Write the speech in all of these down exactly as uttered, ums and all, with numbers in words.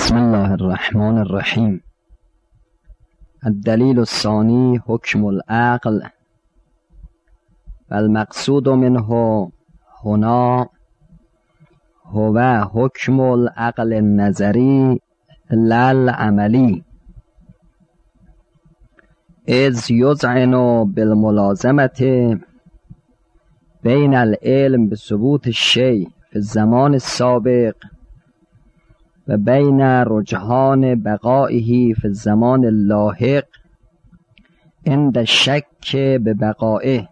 بسم الله الرحمن الرحیم. الدلیل الثانی حکم العقل و المقصود منه هنا هو حکم العقل النظری لا العملی، اذ یذعن بالملازمة بین العلم بثبوت الشیء فی الزمان السابق و بین رجحان بقائه فی الزمان اللاحق عند الشک ببقائه،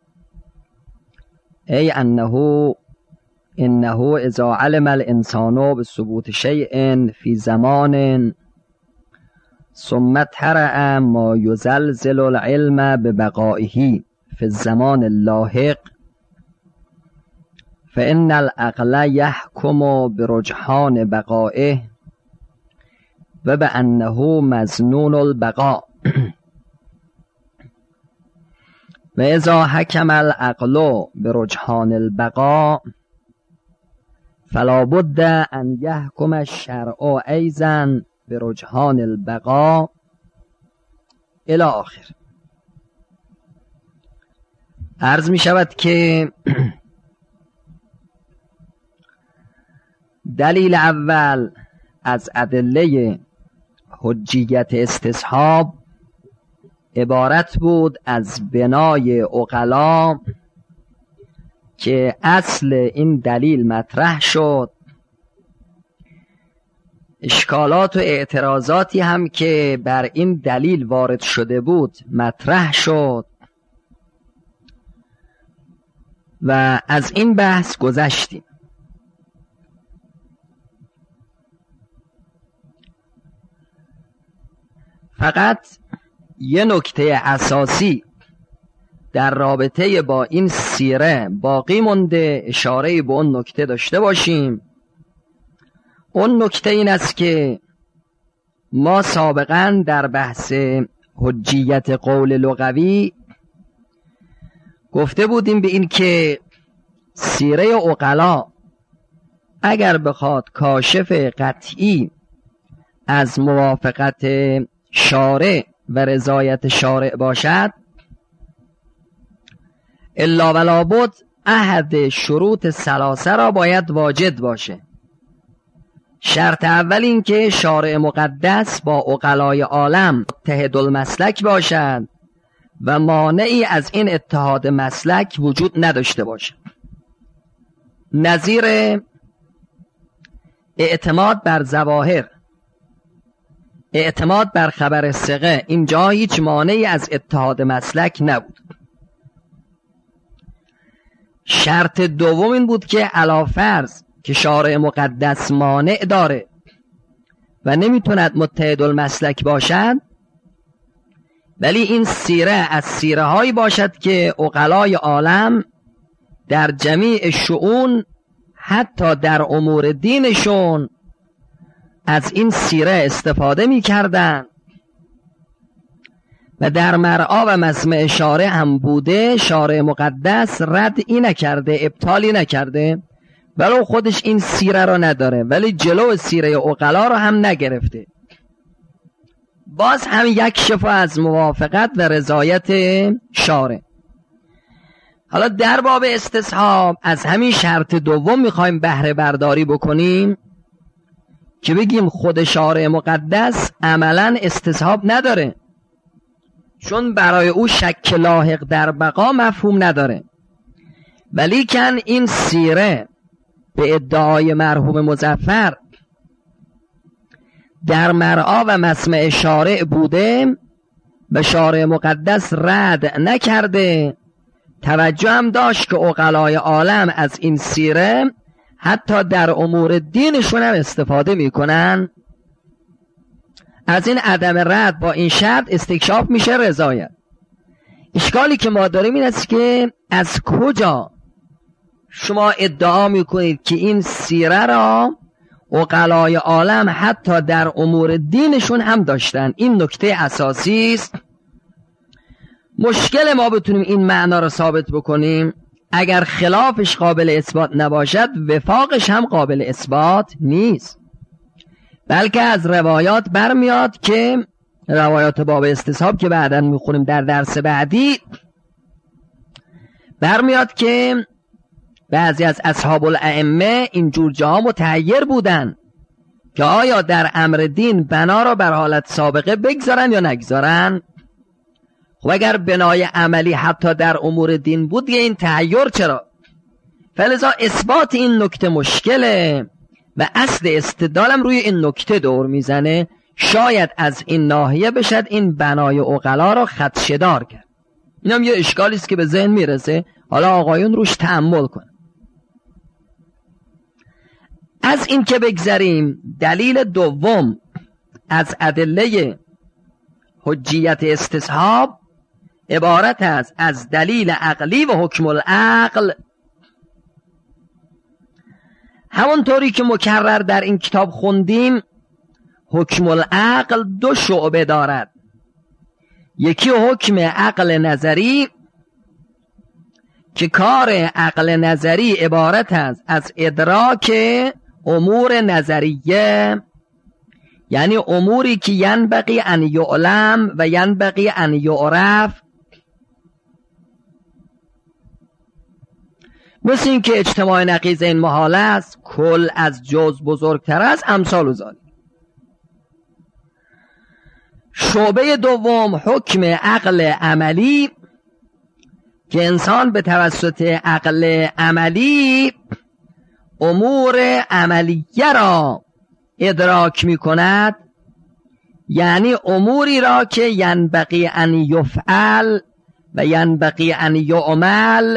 ای انه انه اذا علم الانسان بثبوت شیء فی زمان ثم طرأ ما یزلزل العلم ببقائه فی الزمان اللاحق فإن العقل يحكم برجحان بقائه و بأنه مظنون البقاء و اذا حكم العقل برجحان البقاء فلا بد أن يحكم الشرع أيضا برجحان البقاء الی آخر. عرض می شود که دلیل اول از ادله حجیت استصحاب عبارت بود از بنای عقلا که اصل این دلیل مطرح شد، اشکالات و اعتراضاتی هم که بر این دلیل وارد شده بود مطرح شد و از این بحث گذشتیم. فقط یه نکته اساسی در رابطه با این سیره باقی مونده اشاره به اون نکته داشته باشیم. اون نکته این است که ما سابقا در بحث حجیت قول لغوی گفته بودیم به این که سیره عقلا اگر بخواد کاشف قطعی از موافقت شارع و رضایت شارع باشد الا ولا بد احد شروط ثلاثه را باید واجد باشه. شرط اول این که شارع مقدس با عقلای عالم متحد المسلک باشد و مانعی از این اتحاد مسلک وجود نداشته باشد، نظیر اعتماد بر ظواهر، اعتماد بر خبر ثقه. اینجا هیچ مانعی از اتحاد مسلک نبود. شرط دوم این بود که علی فرض که شارع مقدس مانع داره و نمیتوند متحد المسلک باشد، ولی این سیره از سیره هایی باشد که عقلای عالم در جمیع شؤون حتی در امور دینشون از این سیره استفاده می کردن و در مرعا و مسمع شارع هم بوده، شارع مقدس ردی نکرده، ابطالی نکرده، ولو خودش این سیره را نداره ولی جلو سیره عقلا را هم نگرفته، باز هم یک شفا از موافقت و رضایت شارع. حالا در باب استصحاب از همین شرط دوم میخوایم بهره برداری بکنیم که بگیم خود شارع مقدس عملا استصحاب نداره، چون برای او شک لاحق در بقا مفهوم نداره، ولیکن این سیره به ادعای مرحوم مظفر در مرعا و مسمع شارع بوده و شارع مقدس رد نکرده. توجه هم داشت که عقلای عالم از این سیره حتی در امور دینشون هم استفاده میکنن. از این عدم رد با این شرط استکشاف میشه رضایت. اشکالی که ما داریم این است که از کجا شما ادعا میکنید که این سیره را عقلای عالم حتی در امور دینشون هم داشتن؟ این نکته اساسی است. مشکل ما بتونیم این معنا را ثابت بکنیم اگر خلافش قابل اثبات نباشد وفاقش هم قابل اثبات نیست. بلکه از روایات برمیاد که روایات باب استصحاب که بعداً میخونیم در درس بعدی، برمیاد که بعضی از اصحاب الائمه اینجور جاها متحیر بودن که آیا در امر دین بنا را بر حالت سابقه بگذارن یا نگذارن. خب اگر بنای عملی حتی در امور دین بود یه این تحیر چرا؟ فلذا اثبات این نکته مشکله و اصل استدلالم روی این نکته دور میزنه. شاید از این ناحیه بشد این بنای عقلا را خدشه‌دار کرد. اینم یه اشکالی است که به ذهن میرسه، حالا آقایون روش تأمل کن. از این که بگذریم، دلیل دوم از ادله حجیت استصحاب عبارت است از دلیل عقلی و حکم العقل. همونطوری که مکرر در این کتاب خوندیم، حکم العقل دو شعبه دارد. یکی حکم عقل نظری که کار عقل نظری عبارت است از ادراک امور نظریه، یعنی اموری که ینبغی ان یعلم و ینبغی ان یعرف، مثل این که اجتماع نقیض این محال است، کل از جز بزرگتر است، امثال و ذالک. شعبه دوم حکم عقل عملی که انسان به توسط عقل عملی امور عملیه را ادراک می کند، یعنی اموری را که ینبغی ان یفعل و ینبغی ان یعمل.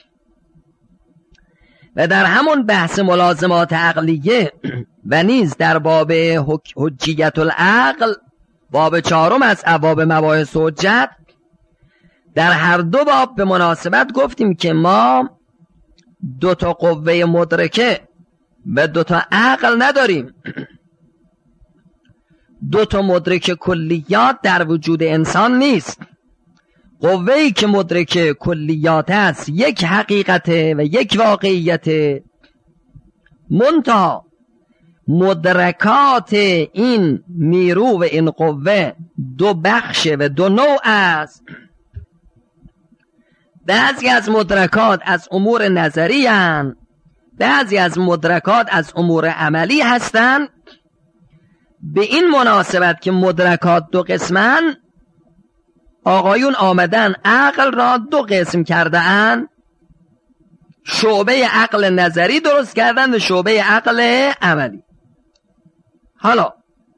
و در همون بحث ملازمات عقلیه و نیز در باب حجیت العقل، باب چهارم از ابواب مباحث حجت، در هر دو باب به مناسبت گفتیم که ما دو تا قوه مدرکه و دو تا عقل نداریم. دو تا مدرک کلیات در وجود انسان نیست. قوه‌ای که مدرک کلیات است یک حقیقته و یک واقعیت، منتها مدرکات این نیرو و این قوه دو بخش و دو نوع است. بعضی از مدرکات از امور نظری هستند، بعضی از مدرکات از امور عملی هستند. به این مناسبت که مدرکات دو قسمن، آقایون آمدن عقل را دو قسم کرده اند، شعبه عقل نظری درست کردن و شعبه عقل عملی. حالا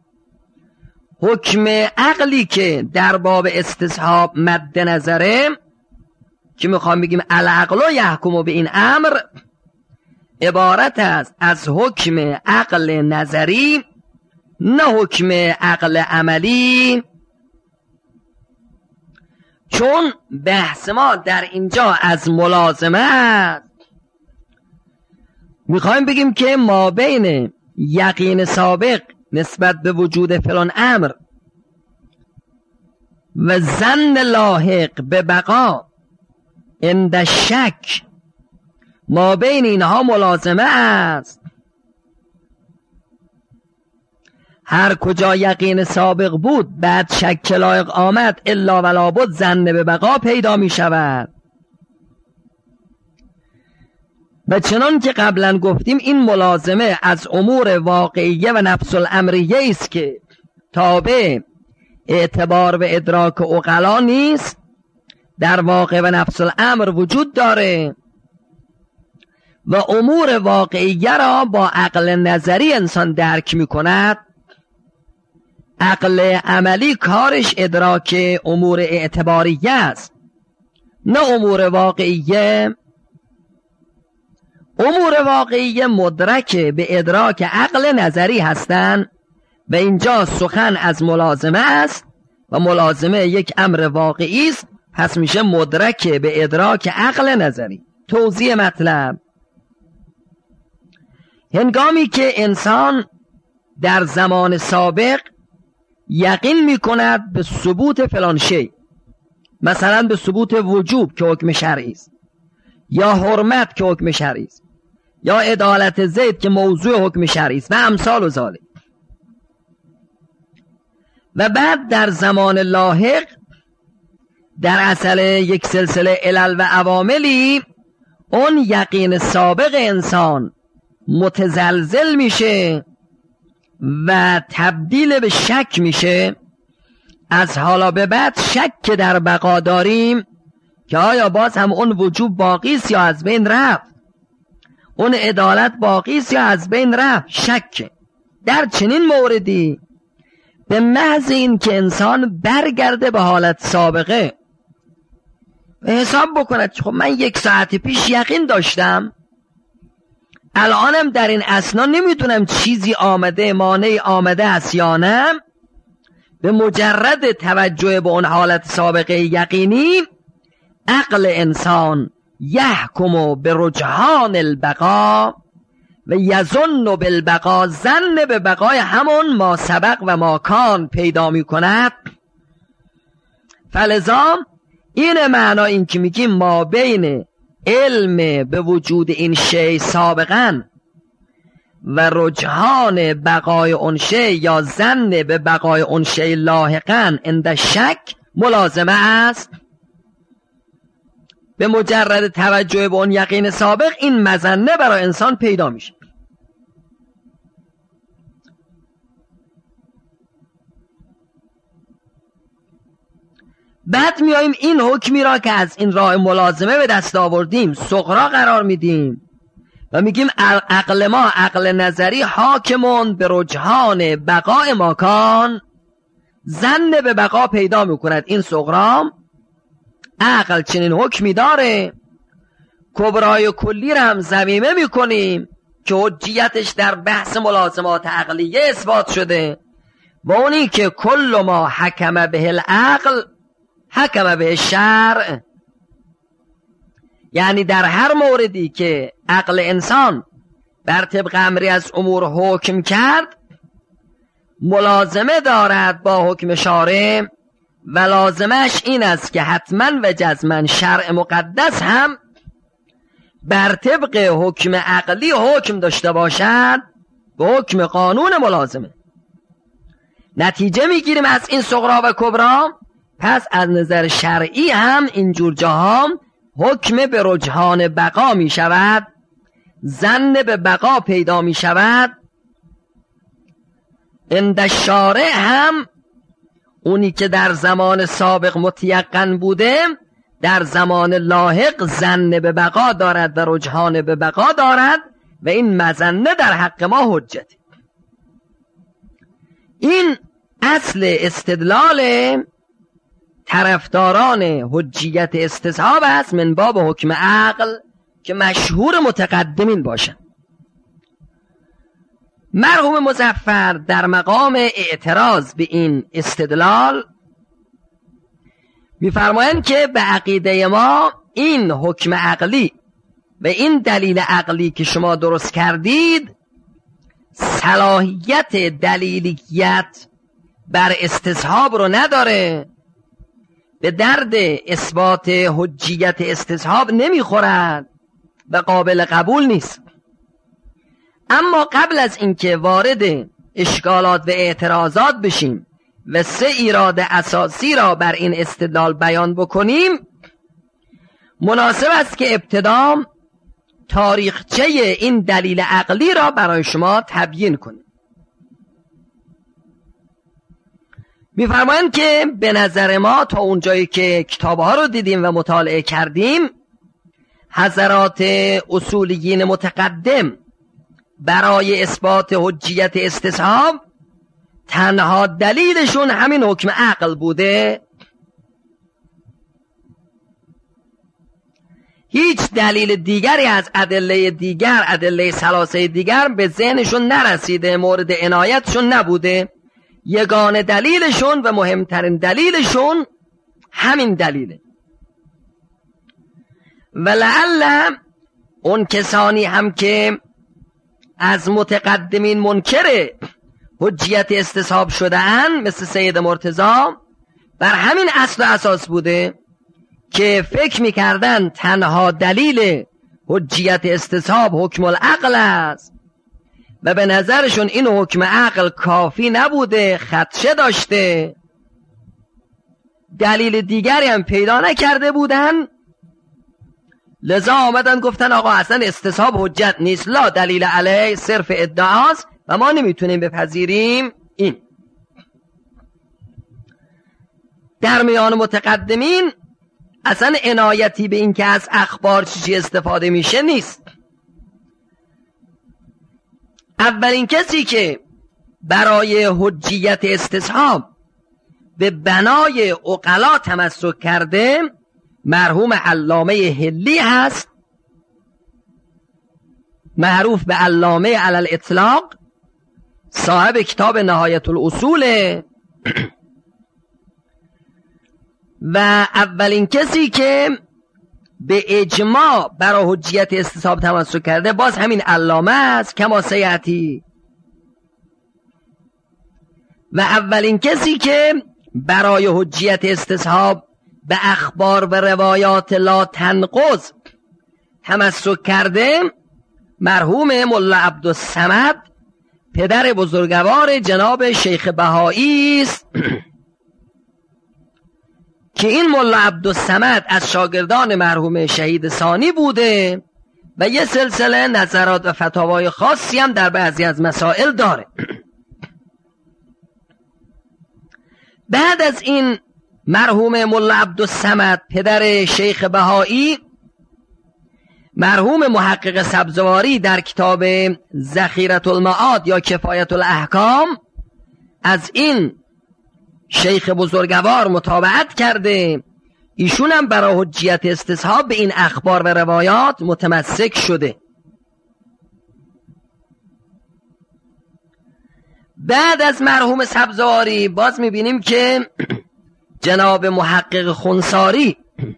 حکم عقلی که در باب استصحاب مد نظره که میخوام بگیم العقل یحکم به این امر، عبارت است از حکم عقل نظری نه حکم عقل عملی. چون بحث ما در اینجا از ملازمه است، میخوایم بگیم که ما بین یقین سابق نسبت به وجود فلان امر و ظن لاحق به بقا عند شک، ما بین اینها ملازمه است. هر کجا یقین سابق بود بعد شک لایق آمد، الا ولا بد ظن به بقا پیدا می شود. و چنان که قبلا گفتیم این ملازمه از امور واقعیه و نفس الامریه است که تابع اعتبار و ادراک عقلا نیست، در واقع و نفس الامر وجود داره و امور واقعیه را با عقل نظری انسان درک می کند. عقل عملی کارش ادراک امور اعتباریه است نه امور واقعیه. امور واقعیه مدرک به ادراک عقل نظری هستند و اینجا سخن از ملازمه است و ملازمه یک امر واقعی است، پس میشه مدرک به ادراک عقل نظری. توضیح مطلب: هنگامی که انسان در زمان سابق یقین میکند به ثبوت فلان شی، مثلا به ثبوت وجوب که حکم شرعی است، یا حرمت که حکم شرعی است، یا عدالت زید که موضوع حکم شرعی است و امثال و ذالک، و بعد در زمان لاحق در اصل یک سلسله علل و عواملی اون یقین سابق انسان متزلزل میشه و تبدیل به شک میشه. از حالا به بعد شک در بقا داریم که آیا باز هم اون وجوب باقی است یا از بین رفت، اون عدالت باقی است یا از بین رفت. شک در چنین موردی به محض این که انسان برگرده به حالت سابقه و حساب بکند خب من یک ساعت پیش یقین داشتم، الانم در این اثنا نمیدونم چیزی آمده مانعی آمده است یا نه، به مجرد توجه به اون حالت سابقه یقینی عقل انسان یحکم به رجحان البقا و یظن بالبقا، ظن به بقای همون ما سبق و ما کان پیدا می کند. فلذا این معنا این که میگیم ما بین علم به وجود این شی سابقا و رجحان بقای اون شی یا ظن به بقای اون شی لاحقا عند شک ملازمه است. به مجرد توجه به اون یقین سابق این مظنه برای انسان پیدا میشه. بعد میاییم این حکمی را که از این راه ملازمه به دست آوردیم صغرا قرار میدیم و میگیم عقل ما عقل نظری حاکمون به رجحان بقای ماکان، ظن به بقا پیدا میکند. این صغرا عقل چنین حکمی داره. کبرای کلی را هم ضمیمه میکنیم که حجیتش در بحث ملازمات عقلیه اثبات شده و اونی که کل ما حکم به العقل حکم به شرع، یعنی در هر موردی که عقل انسان بر طبق امری از امور حکم کرد ملازمه دارد با حکم شارع و لازمش این است که حتما و جزما شرع مقدس هم بر طبق حکم عقلی حکم داشته باشد به حکم قانون ملازمه. نتیجه میگیریم از این صغرا و کبرا، پس از نظر شرعی هم اینجور جاها حکم به رجحان بقا می شود، ظن به بقا پیدا می شود. عند شارع هم اونی که در زمان سابق متیقن بوده در زمان لاحق ظن به بقا دارد و رجحان به بقا دارد و این مظنه در حق ما حجت. این اصل استدلال طرفداران حجیت استصحاب است من باب حکم عقل که مشهور متقدمین باشند. مرحوم مظفر در مقام اعتراض به این استدلال می‌فرمایند که به عقیده ما این حکم عقلی و این دلیل عقلی که شما درست کردید صلاحیت دلیلیت بر استصحاب رو نداره، به درد اثبات حجیت استصحاب نمیخورد و قابل قبول نیست. اما قبل از اینکه وارد اشکالات و اعتراضات بشیم و سه ایراد اساسی را بر این استدلال بیان بکنیم مناسب است که ابتدا تاریخچه این دلیل عقلی را برای شما تبیین کنیم. می‌فرمایند که به نظر ما تا اونجایی که کتاب‌ها رو دیدیم و مطالعه کردیم حضرات اصولیین متقدم برای اثبات حجیت استصحاب تنها دلیلشون همین حکم عقل بوده، هیچ دلیل دیگری از ادله دیگر ادله ثلاثه دیگر به ذهنشون نرسیده، مورد عنایتشون نبوده. یگانه دلیلشون و مهمترین دلیلشون همین دلیله. و لعل اون کسانی هم که از متقدمین منکر حجیت استصحاب شده اند مثل سید مرتضی بر همین اصل و اساس بوده که فکر میکردن تنها دلیل حجیت استصحاب حکم العقل است و به نظرشون این حکم عقل کافی نبوده، خدشه داشته، دلیل دیگری هم پیدا نکرده بودن، لذا آمدن گفتن آقا اصلا استصحاب حجت نیست، لا دلیل علیه، صرف ادعاست و ما نمیتونیم بپذیریم. این در میان متقدمین اصلا عنایتی به این که از اخبار چی استفاده میشه نیست. اولین کسی که برای حجیت استصحاب به بنای عقلا تمسک کرده مرحوم علامه حلی هست، معروف به علامه علی الاطلاق، صاحب کتاب نهایت الاصول. و اولین کسی که به اجماع برای حجیت استصحاب تمسک کرده باز همین علامه است، کما سیأتی. و اولین کسی که برای حجیت استصحاب به اخبار و روایات لا تنقض تمسک کرده مرحوم ملا عبدالصمد، پدر بزرگوار جناب شیخ بهایی است که این ملا عبدالصمد از شاگردان مرحوم شهید ثانی بوده و یه سلسله نظرات و فتاوای خاصی هم در بعضی از مسائل داره. بعد از این مرحوم ملا عبدالصمد پدر شیخ بهایی، مرحوم محقق سبزواری در کتاب ذخیرة المعاد یا کفایت الاحکام از این شیخ بزرگوار متابعت کرده، ایشون هم برای حجیت استصحاب به این اخبار و روایات متمسک شده. بعد از مرحوم سبزواری باز میبینیم که جناب محقق خنساری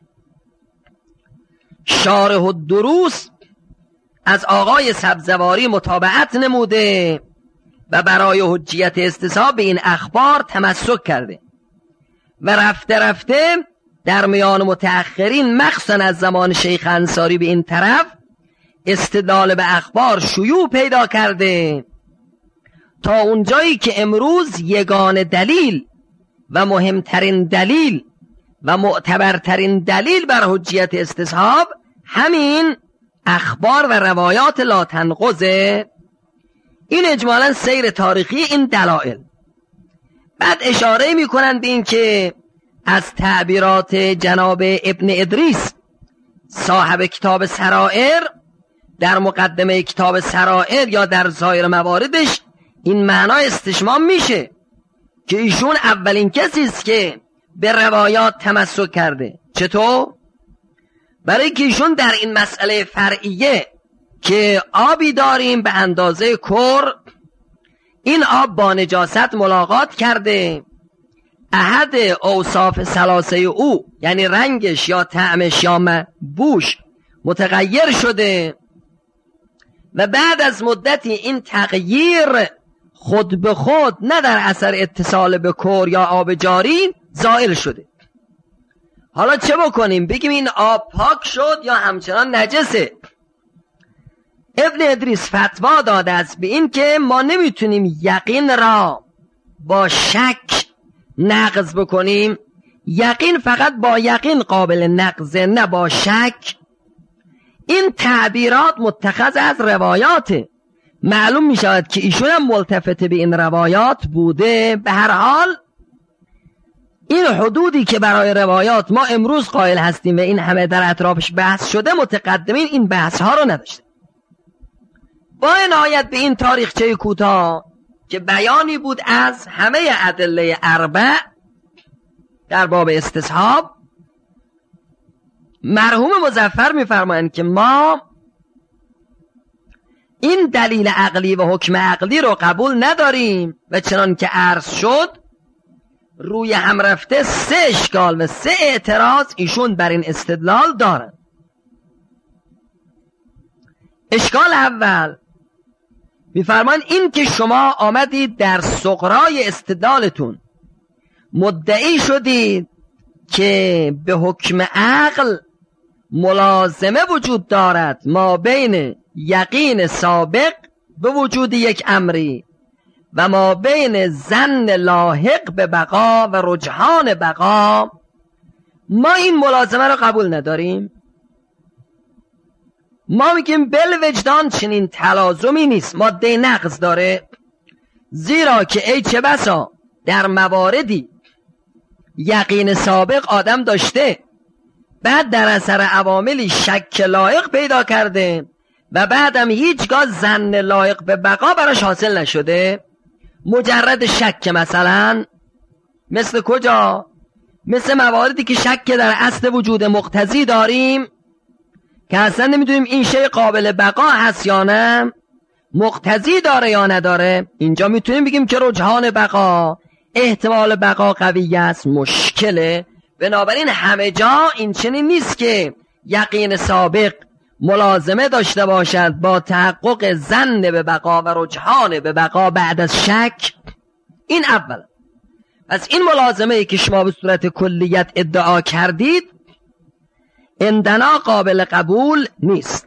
شارح الدروس از آقای سبزواری متابعت نموده و برای حجیت استصحاب به این اخبار تمسک کرده و رفته رفته در میان متأخرین مخصوصا از زمان شیخ انصاری به این طرف استدلال به اخبار شیوع پیدا کرده تا اونجایی که امروز یگان دلیل و مهمترین دلیل و معتبرترین دلیل بر حجیت استصحاب همین اخبار و روایات لا تنقضه. این اجمالا سیر تاریخی این دلائل. بعد اشاره میکنن به این که از تعبیرات جناب ابن ادریس صاحب کتاب سرائر در مقدمه کتاب سرائر یا در ظاهر مواردش این معنا استشمام میشه که ایشون اولین کسی است که به روایات تمسک کرده. چطور؟ برای که ایشون در این مسئله فرعیه که آبی داریم به اندازه کر، این آب با نجاست ملاقات کرده، احد اوصاف ثلاثه او یعنی رنگش یا طعمش یا بوش متغیر شده و بعد از مدتی این تغییر خود به خود نه در اثر اتصال به کر یا آب جاری زائل شده. حالا چه بکنیم؟ بگیم این آب پاک شد یا همچنان نجسه؟ ابن ادریس فتوا داده است به این که ما نمیتونیم یقین را با شک نقض بکنیم. یقین فقط با یقین قابل نقضه، نه با شک. این تعبیرات متخذ از روایاته. معلوم می شود که ایشون هم ملتفت به این روایات بوده. به هر حال این حدودی که برای روایات ما امروز قائل هستیم و این همه در اطرافش بحث شده، متقدمین این بحث ها رو نداشته. با عنایت به این تاریخچه کوتاه که بیانی بود از همه ادله اربع در باب استصحاب، مرحوم مظفر می‌فرمایند که ما این دلیل عقلی و حکم عقلی رو قبول نداریم و چنان که عرض شد روی هم رفته سه اشکال و سه اعتراض ایشون بر این استدلال دارن. اشکال اول میفرمان این که شما آمدید در صغرای استدلالتون مدعی شدید که به حکم عقل ملازمه وجود دارد ما بین یقین سابق به وجود یک امری و ما بین ظن لاحق به بقا و رجحان بقا، ما این ملازمه رو قبول نداریم. ما میگیم بل وجدان چنین تلازمی نیست، ماده نقض داره، زیرا که ای چه بسا در مواردی یقین سابق آدم داشته، بعد در اثر عواملی شک لایق پیدا کرده و بعدم هیچگاه ظن لایق به بقا براش حاصل نشده. مجرد شک، مثلا مثل کجا؟ مثل مواردی که شک در اصل وجود مقتضی داریم که اصلا نمیدونیم این شی قابل بقا هست یا نه، مقتضی داره یا نداره. اینجا میتونیم بگیم که رجحان بقا، احتمال بقا قوی است، مشکله. بنابراین همه جا این چنین نیست که یقین سابق ملازمه داشته باشد با تحقق ظن به بقا و رجحان به بقا بعد از شک. این اول. پس این ملازمه ای که شما به صورت کلیت ادعا کردید عندنا قابل قبول نیست.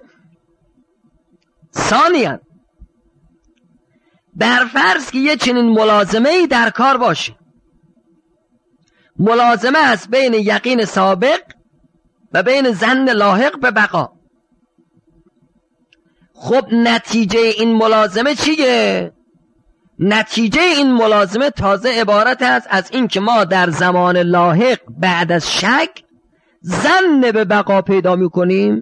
ثانیاً، بر فرض که یه چنین ملازمه ای در کار باشه، ملازمه است بین یقین سابق و بین ظن لاحق به بقا. خب نتیجه این ملازمه چیه؟ نتیجه این ملازمه تازه عبارت است از این که ما در زمان لاحق بعد از شک ظن به بقا پیدا میکنیم،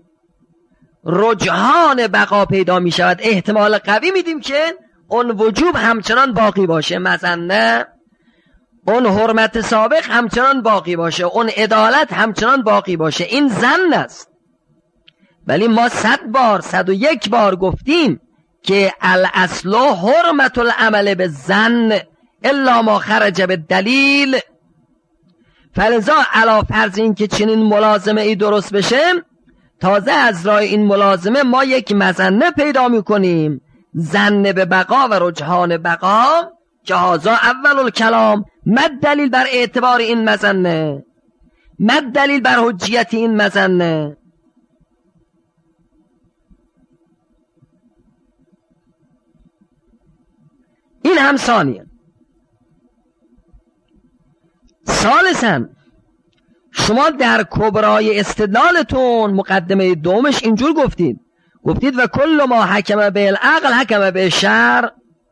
رجحان بقا پیدا میشود، احتمال قوی میدیم که اون وجوب همچنان باقی باشه، مثلا اون حرمت سابق همچنان باقی باشه، اون عدالت همچنان باقی باشه. این ظن است. ولی ما صد بار صد و یک بار گفتیم که الاصل حرمت العمل به ظن الا ما خرج به دلیل. فلذا علا فرض این که چنین ملازمه ای درست بشه، تازه از راه این ملازمه ما یک مظنه پیدا میکنیم، ظن به بقا و رجحان بقا، که هذا اول الکلام. مد دلیل بر اعتبار این مظنه؟ مد دلیل بر حجیت این مظنه؟ این هم ثانیه. ثالثاً، شما در کبرای استدلالتون مقدمه دومش اینجور گفتید، گفتید و کل ما حکم به العقل حکم به شرع.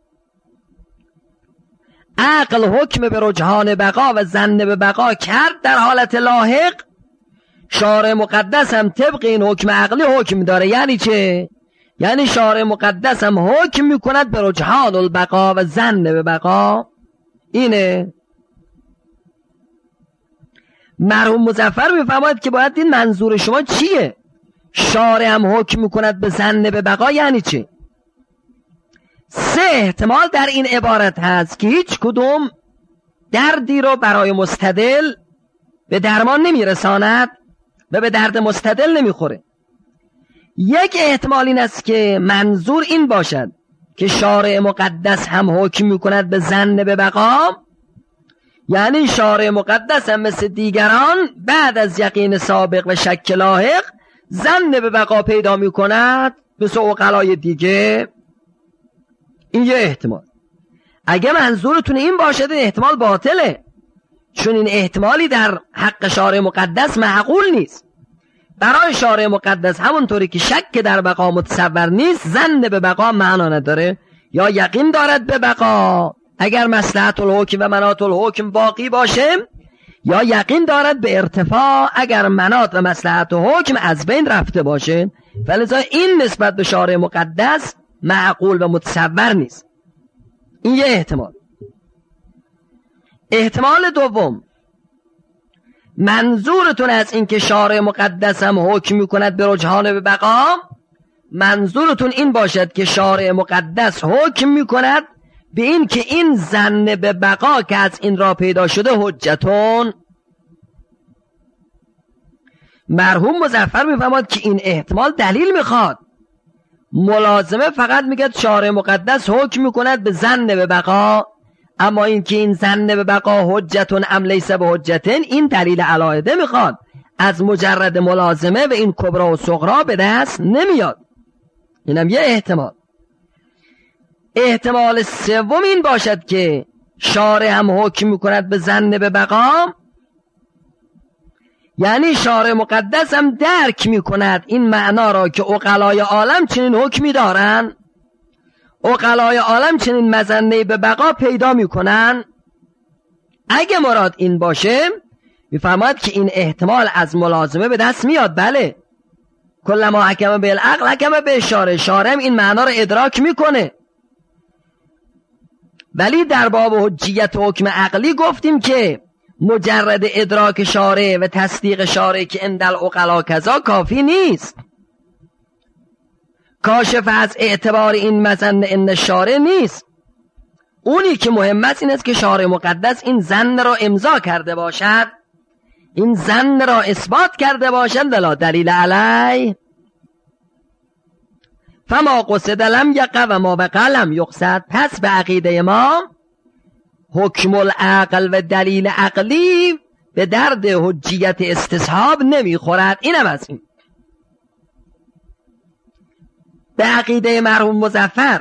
عقل حکم به رجحان بقا و ظن به بقا کرد در حالت لاحق، شارع مقدس هم طبق این حکم عقلی حکم داره. یعنی چه؟ یعنی شارع مقدس هم حکم میکند به رجحان البقا و ظن به بقا. اینه. مرحوم مظفر میفرماید که باید این منظور شما چیه؟ شارع هم حکم میکند به ظن به بقا یعنی چه؟ سه احتمال در این عبارت هست که هیچ کدوم دردی رو برای مستدل به درمان نمیرساند و به درد مستدل نمیخوره. یک احتمال این است که منظور این باشد که شارع مقدس هم حکم میکند به ظن به بقا، یعنی شارع مقدس هم مثل دیگران بعد از یقین سابق و شک لاحق ظن به بقا پیدا میکند مثل عقلای دیگه. این یه احتمال. اگه منظورتون این باشد، این احتمال باطله، چون این احتمالی در حق شارع مقدس معقول نیست. برای شارع مقدس همونطوری که شک در بقا متصور نیست، ظن به بقا معنا نداره. یا یقین دارد به بقا اگر مصلحت الحکم و مناط الحکم باقی باشه، یا یقین دارد به ارتفاع اگر مناط و مصلحت الحکم از بین رفته باشه. فلذا این نسبت به شارع مقدس معقول و متصور نیست. این یه احتمال. احتمال دوم، منظورتون از این که شارع مقدس هم حکم میکند به رجحان به بقا، منظورتون این باشد که شارع مقدس حکم میکند به این که این ظن به بقا که از این را پیدا شده حجتون. مرحوم مظفر میفهمد که این احتمال دلیل میخواد. ملازمه فقط میگه شارع مقدس حکم میکند به ظن به بقا، اما این که این ظن به بقا حجتون ام لیس به حجتن، این دلیل علاهده میخواد. از مجرد ملازمه و این کبرا و صغرا به دست نمیاد. اینم یه احتمال. احتمال سوم این باشد که شارع هم حکم میکند به ظن به بقا، یعنی شارع مقدس هم درک میکند این معنا را که عقلای عالم چنین حکمی دارن، عقلای عالم چنین مظنه به بقا پیدا میکنن. اگه مراد این باشه میفرماید که این احتمال از ملازمه به دست میاد. بله، کلما حکم بالعقل حکم به شارع، شارع این معنا را ادراک میکنه. ولی در باب حجیت حکم عقلی گفتیم که مجرد ادراک شارع و تصدیق شارع که عند العقلا کذا کافی نیست، کاشف از اعتبار این مظنه ان شارع نیست. اونی که مهم است این است که شارع مقدس این ظن را امضا کرده باشد، این ظن را اثبات کرده باشد ولا دلیل علی. فما قصد لم یقع و ما وقع لم یقصد. پس به عقیده ما حکم العقل و دلیل عقلی به درد حجیت استصحاب نمیخورد. اینم از این. به عقیده مرحوم مظفر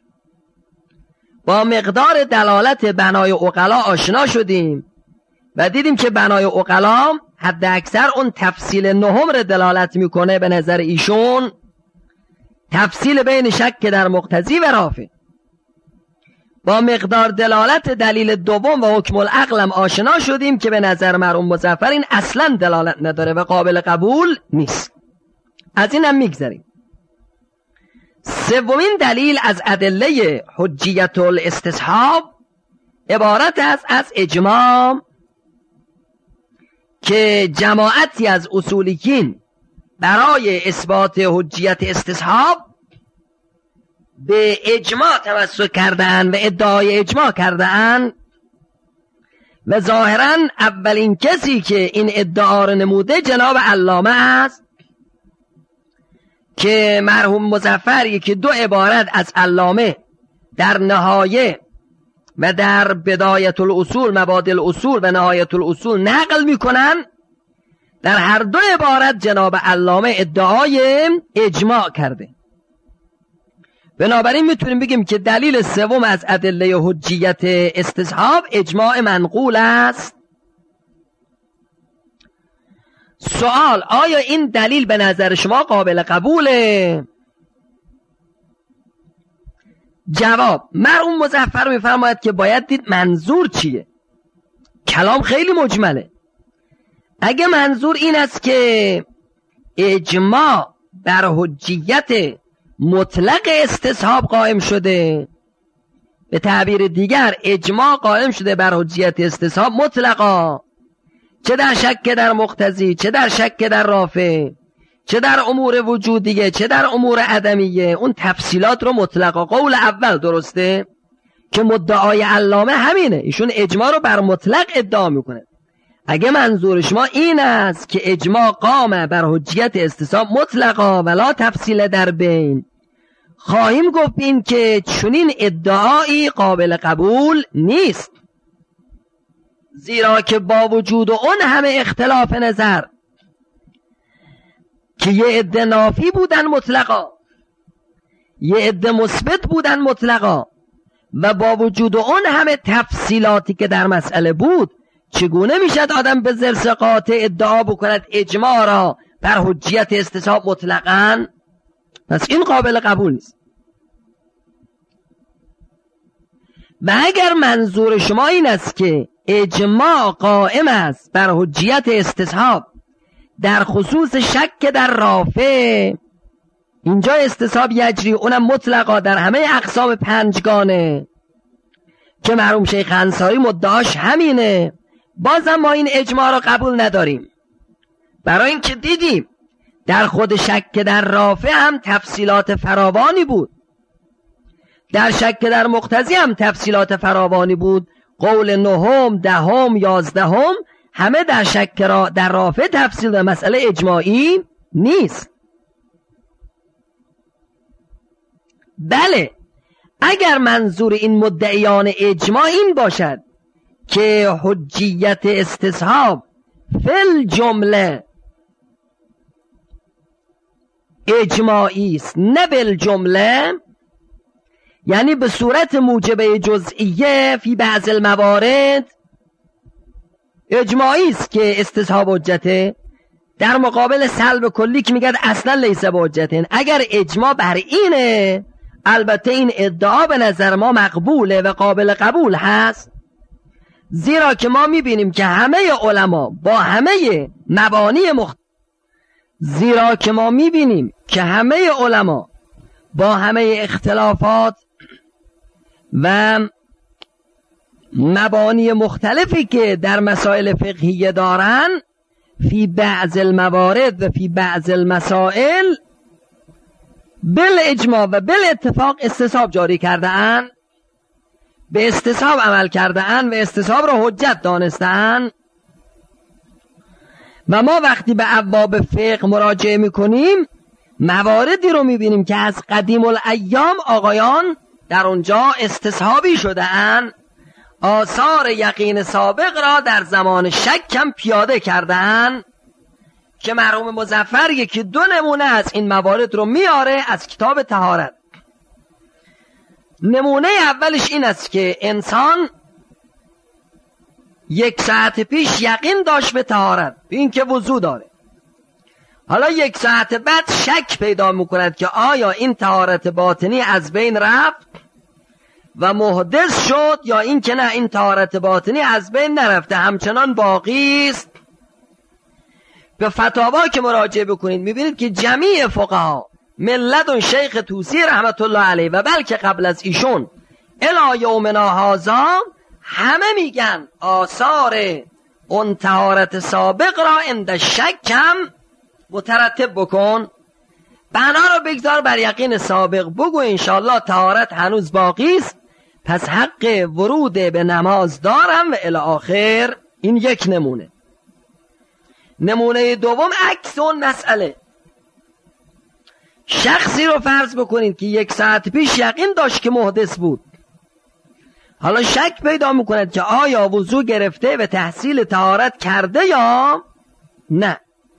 با مقدار دلالت بنای عقلا آشنا شدیم و دیدیم که بنای عقلا حد اکثر اون تفصیل نهم را دلالت میکنه به نظر ایشون، تفصیل بین شک در مقتضی و رافع. با مقدار دلالت دلیل دوم و حکم العقل هم آشنا شدیم که به نظر مرحوم مظفر این اصلا دلالت نداره و قابل قبول نیست. از این هم میگذریم. سومین دلیل از ادله حجیت الاستصحاب عبارت است از اجماع که جماعتی از اصولیین برای اثبات حجیت استصحاب به اجماع توسل کردن و ادعای اجماع کردن و ظاهرا اولین کسی که این ادعا را نموده جناب علامه است که مرحوم مظفر یکی دو عبارت از علامه در نهایه و در بدایت الاصول، مبادئ الاصول و نهایت الاصول نقل میکنن. در هر دو عبارت جناب علامه ادعای اجماع کرده. بنابراین میتونیم بگیم که دلیل سوم از ادله حجیت استصحاب اجماع منقول است. سوال: آیا این دلیل به نظر شما قابل قبوله؟ جواب: مرحوم مظفر میفرماید که باید دید منظور چیه. کلام خیلی مجمله. اگه منظور این است که اجماع بر حجیت مطلق استصحاب قائم شده، به تعبیر دیگر اجماع قائم شده بر حجیت استصحاب مطلقا، چه در شک در مقتضی، چه در شک در رافع، چه در امور وجودیه، چه در امور عدمیه، اون تفصیلات رو مطلقا. قول اول درسته که مدعای علامه همینه، ایشون اجماع رو بر مطلق ادعا میکنه. اگه منظور شما این است که اجماع قام بر حجیت استصحاب مطلقا ولا تفصیل در بین، خواهیم گفت این که چنین ادعایی قابل قبول نیست، زیرا که با وجود اون همه اختلاف نظر که یه عده نافی بودن مطلقا، یه عده مثبت بودن مطلقا، و با وجود اون همه تفصیلاتی که در مسئله بود، چگونه میشد آدم به ذرس قاطع ادعا بکند اجماع را بر حجیت استصحاب مطلقاً؟ پس این قابل قبول نیست. و اگر منظور شما این است که اجماع قائم است بر حجیت استصحاب در خصوص شک در رافع، اینجا استصحاب یجری اونم مطلقا در همه اقسام پنجگانه که مرحوم شیخ انصاری مدعاش همینه، بازم ما این اجماع را قبول نداریم، برای اینکه دیدیم در خود شک در رافع هم تفصیلات فراوانی بود، در شک در مقتضی هم تفصیلات فراوانی بود. قول نهم، دهم، یازدهم همه در شک را در رافع تفصیل و مسئله اجماعی نیست. بله، اگر منظور این مدعیان اجماع این باشد که حجیت استصحاب فل جمله اجماعی است نه بل جمله، یعنی به صورت موجبه جزئیه فی بعض الموارد اجماعی است که استصحاب حجته، در مقابل سلب کلی که میگه اصلا لیس به حجته. اگر اجماع بر اینه، البته این ادعا به نظر ما مقبوله و قابل قبول هست، زیرا که ما میبینیم که همه علما با همه مبانی مخت... زیرا که ما میبینیم که همه علما با همه اختلافات و مبانی مختلفی که در مسائل فقهیه دارن، فی بعض الموارد و فی بعض المسائل بل اجماع و بل اتفاق استصحاب جاری کرده اند، به استصحاب عمل کرده اند و استصحاب را حجت دانسته اند. و ما وقتی به ابواب فقه مراجعه میکنیم مواردی رو میبینیم که از قدیم الایام آقایان در اونجا استصحابی شده اند، آثار یقین سابق را در زمان شک هم پیاده کرده اند، که مرحوم مظفر یکی دو نمونه از این موارد رو میاره از کتاب طهارت. نمونه اولش این است که انسان یک ساعت پیش یقین داشت به طهارت، به این که وضو داره، حالا یک ساعت بعد شک پیدا میکند که آیا این طهارت باطنی از بین رفت و محدث شد یا این که نه، این طهارت باطنی از بین نرفته همچنان باقی است. به فتاوا که مراجعه بکنید میبینید که جمیع فقها ملت شیخ طوسی رحمت الله علیه و بلکه قبل از ایشون الی یومنا هذا همه میگن آثار اون طهارت سابق را عند شک هم مترتب بکن، بنا را بگذار بر یقین سابق، بگو انشاءالله طهارت هنوز باقی است، پس حق ورود به نماز دارم و الی آخر. این یک نمونه. نمونه دوم عکس اون مسئله، شخصی رو فرض بکنید که یک ساعت پیش یقین داشت که محدث بود، حالا شک پیدا میکند که آیا وضو گرفته و تحصیل طهارت کرده یا نه.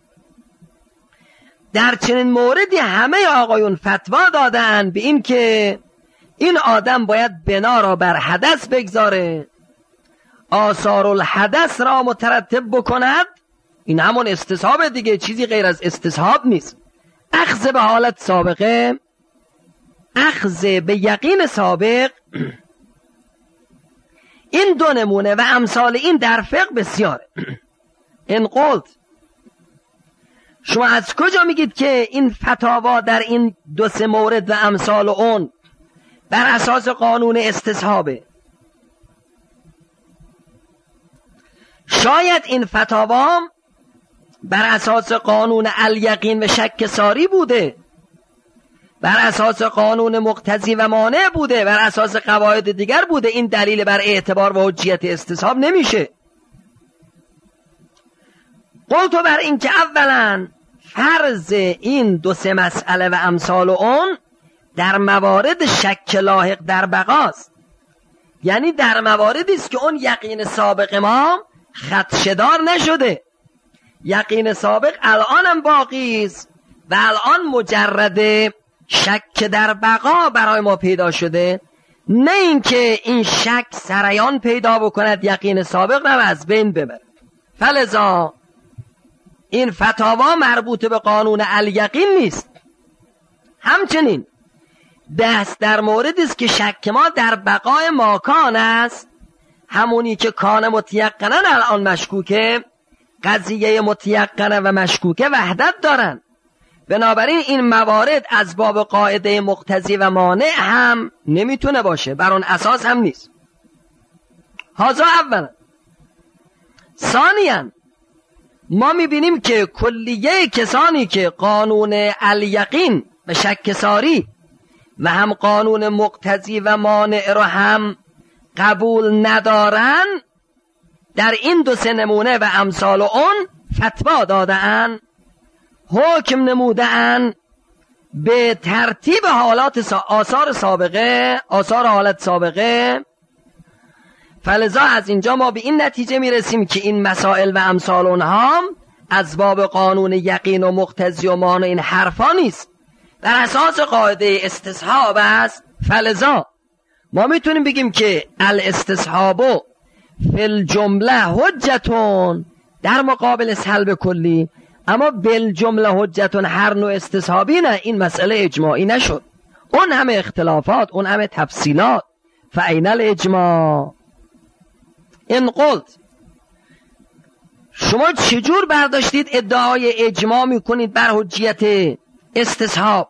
در چنین موردی همه آقایون فتوا دادن به این که این آدم باید بنا را بر حدث بگذاره، آثار الحدث را مترتب بکند. این همون استصحاب دیگه، چیزی غیر از استصحاب نیست. اخذ به حالت سابقه، اخذ به یقین سابق، این دو نمونه و امثال این در فقه بسیاره. این قلت شما از کجا میگید که این فتاوا در این دو سه مورد و امثال اون بر اساس قانون استصحابه؟ شاید این فتاوا بر اساس قانون الیقین و شک ساری بوده، بر اساس قانون مقتضی و مانع بوده، بر اساس قواعد دیگر بوده. این دلیل بر اعتبار و حجیت استصحاب نمیشه. قلتو بر این که اولا فرض این دو سه مسئله و امثال اون در موارد شک لاحق در بقاست، یعنی در مواردی است که اون یقین سابق ما خدشه‌دار نشده، یقین سابق الانم باقی است و الان مجرد شک در بقا برای ما پیدا شده، نه اینکه این شک سریان پیدا بکند یقین سابق رو از بین ببره. فلذا این فتاوا مربوط به قانون الیقین نیست. همچنین بحث در موردی است که شک ما در بقای ماکان است، همونی که کان متیقنا الان مشکوکه، قضیه متیقنه و مشکوکه وحدت دارن. بنابراین این موارد از باب قاعده مقتضی و مانع هم نمیتونه باشه، بر اون اساس هم نیست. هذا اولا. ثانیاً ما میبینیم که کلیه کسانی که قانون الیقین و شک ساری و هم قانون مقتضی و مانع رو هم قبول ندارن، در این دو سه نمونه و امثال اون فتوا دادن، حکم نمودن به ترتیب حالات آثار سابقه، آثار حالت سابقه. فلذا از اینجا ما به این نتیجه میرسیم که این مسائل و امثال اونها از باب قانون یقین و مقتضی و مانع این حرفا نیست، در اساس قاعده استصحاب است. فلذا ما میتونیم بگیم که الاستصحاب فی الجمله حجتون در مقابل سلب کلی، اما بالجمله حجتون هر نوع استصحابی نه، این مسئله اجماعی نشد. اون همه اختلافات، اون همه تفصیلات، فاین الاجماع. این قلت شما چجور برداشتید ادعای اجماع میکنید بر حجیت استصحاب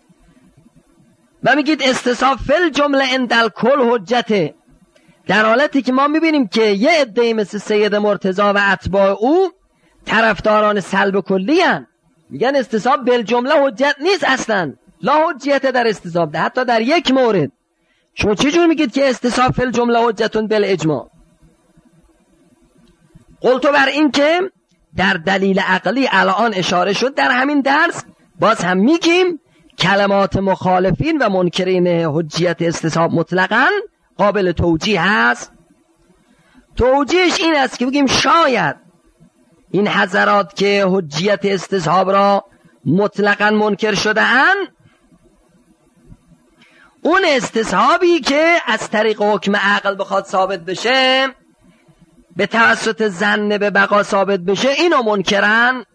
و میگید استصحاب فل جمله اندل کل حجته، در حالتی که ما میبینیم که یه عده‌ای مثل سید مرتضی و اتباع او طرفداران سلب کلی هن، میگن استصحاب بل جمله حجت نیست، اصلا لا حجیت در استصحاب ده، حتی در یک مورد. شما چجور میگید که استصحاب فل جمله حجتون بل اجماع؟ قلتو بر این که در دلیل عقلی الان اشاره شد در همین درس، باز هم میگیم کلمات مخالفین و منکرین حجیت استصحاب مطلقاً قابل توجیه هست. توجیهش این است که بگیم شاید این حضرات که حجیت استصحاب را مطلقاً منکر شده اند، اون استصحابی که از طریق حکم عقل بخواد ثابت بشه، به توسط ظن به بقا ثابت بشه، اینو منکرن،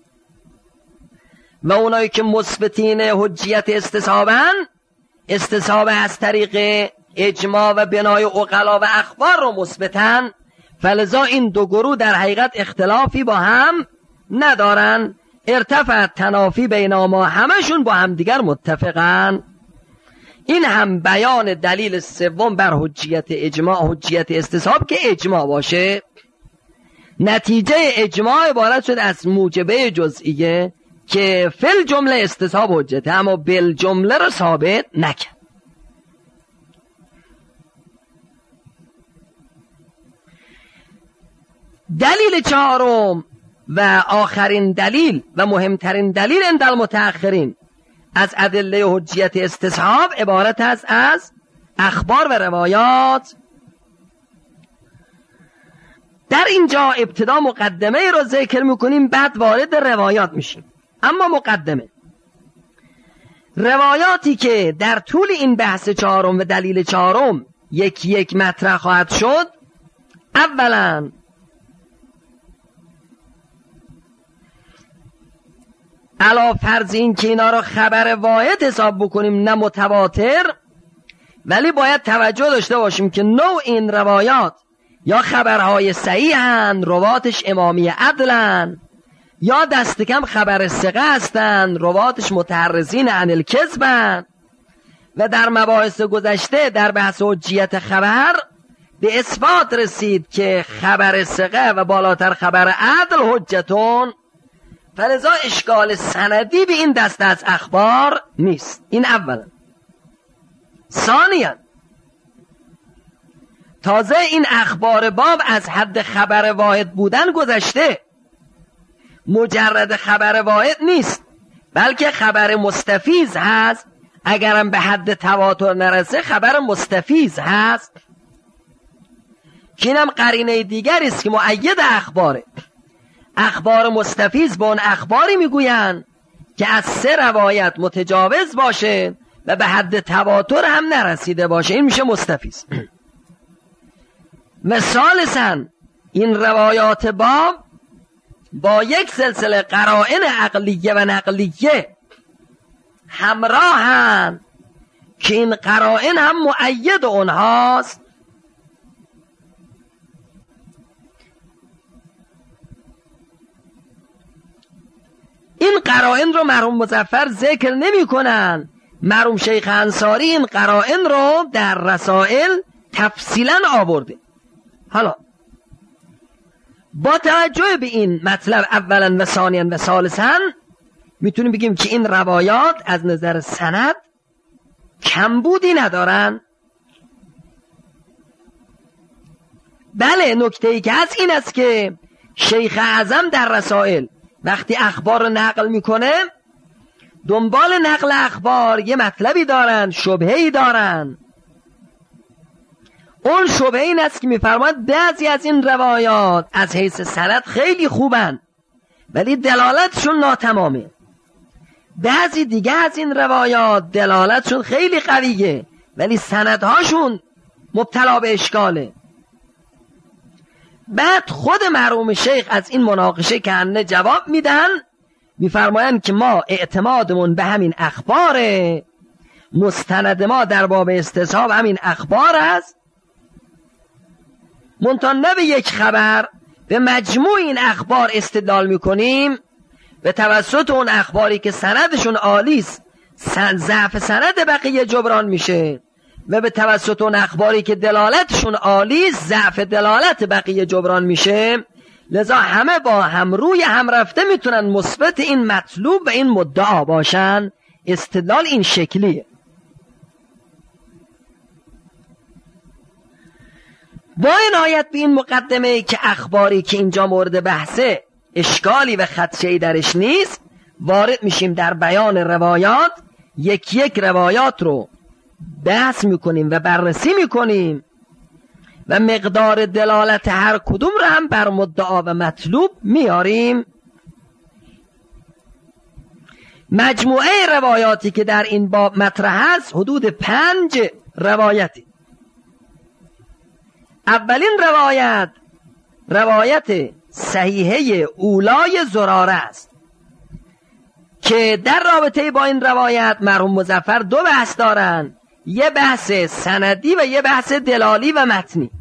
و اونایی که مثبتین حجیت استصحابن، استصحاب از طریق اجماع و بنای عقلا و اخبار رو مثبتن، فلذا این دو گروه در حقیقت اختلافی با هم ندارن، ارتفع تنافی بینهما، همشون با هم دیگر متفقن. این هم بیان دلیل سوم بر حجیت اجماع، حجیت استصحاب که اجماع باشه. نتیجه اجماع عبارت شد از موجبه جزئیه که فل جمله استصحاب حجته، اما بل جمله رو ثابت نکرد. دلیل چهارم و آخرین دلیل و مهمترین دلیل عند المتأخرین از ادله حجیت استصحاب عبارت است از اخبار و روایات. در اینجا ابتدا مقدمه رو ذکر میکنیم، بعد وارد روایات میشیم. اما مقدمه، روایاتی که در طول این بحث چهارم و دلیل چهارم یک یک مطرح خواهد شد، اولا علا فرض این که اینا رو خبر واحد حساب بکنیم نه متواتر، ولی باید توجه داشته باشیم که نوع این روایات یا خبرهای صحیحن، رواتش امامی عدلن، یا دست کم خبر ثقه هستن، رواتش متحرزین عن الکذبن. و در مباحث گذشته در بحث حجیت خبر به اثبات رسید که خبر ثقه و بالاتر خبر عدل حجتون، فلذا اشکال سندی به این دسته از اخبار نیست. این اولا. ثانیا، تازه این اخبار باب از حد خبر واحد بودن گذشته، مجرد خبر واحد نیست، بلکه خبر مستفیض هست. اگرم به حد تواتر نرسه خبر مستفیض هست، که اینم قرینه دیگری است که مؤید اخباره. اخبار مستفیض به اون اخباری میگوین که از سه روایت متجاوز باشه و به حد تواتر هم نرسیده باشه، این میشه مستفیض. مثالسن این روایات باب با یک سلسله قرائن عقلیه و نقلیه همراهن که این قرائن هم مؤید اونهاست. این قرائن رو مرحوم مظفر ذکر نمی کنن. مرحوم شیخ انصاری این قرائن رو در رسائل تفصیلا آورده. حالا با توجه به این مطلب اولا و ثانیا و ثالثا میتونیم بگیم که این روایات از نظر سند کمبودی ندارن. بله، نکته ای که هست این است که شیخ اعظم در رسائل وقتی اخبار رو نقل میکنه، دنبال نقل اخبار یه مطلبی دارن، شبهه‌ای دارن. اون شبهه این است که میفرماید بعضی از این روایات از حیث سند خیلی خوبن ولی دلالتشون ناتمامه، بعضی دیگه از این روایات دلالتشون خیلی قویه ولی سندهاشون مبتلا به اشکاله. بعد خود مرحوم شیخ از این مناقشه کنه جواب میدن، میفرمایند که ما اعتمادمون به همین اخباره، مستند ما در باب استصحاب همین اخبار است، منتها نه به یک خبر، به مجموع این اخبار استدلال میکنیم. به توسط اون اخباری که سندشون عالیست ضعف سند بقیه جبران میشه و به توسط اون اخباری که دلالتشون عالیست ضعف دلالت بقیه جبران میشه. لذا همه با هم روی هم رفته میتونن مثبت این مطلوب و این مدعا باشن. استدلال این شکلیه. با عنایت به این مقدمه که اخباری که اینجا مورد بحثه اشکالی و خدشه‌ای درش نیست، وارد میشیم در بیان روایات. یک یک روایات رو بحث میکنیم و بررسی میکنیم و مقدار دلالت هر کدوم رو هم بر مدعا و مطلوب میاریم. مجموعه روایاتی که در این باب مطرح است حدود پنج روایتی. اولین روایت روایت صحیحه اولای زراره است که در رابطه با این روایت مرحوم مظفر دو بحث دارن، یه بحث سندی و یه بحث دلالی و متنی.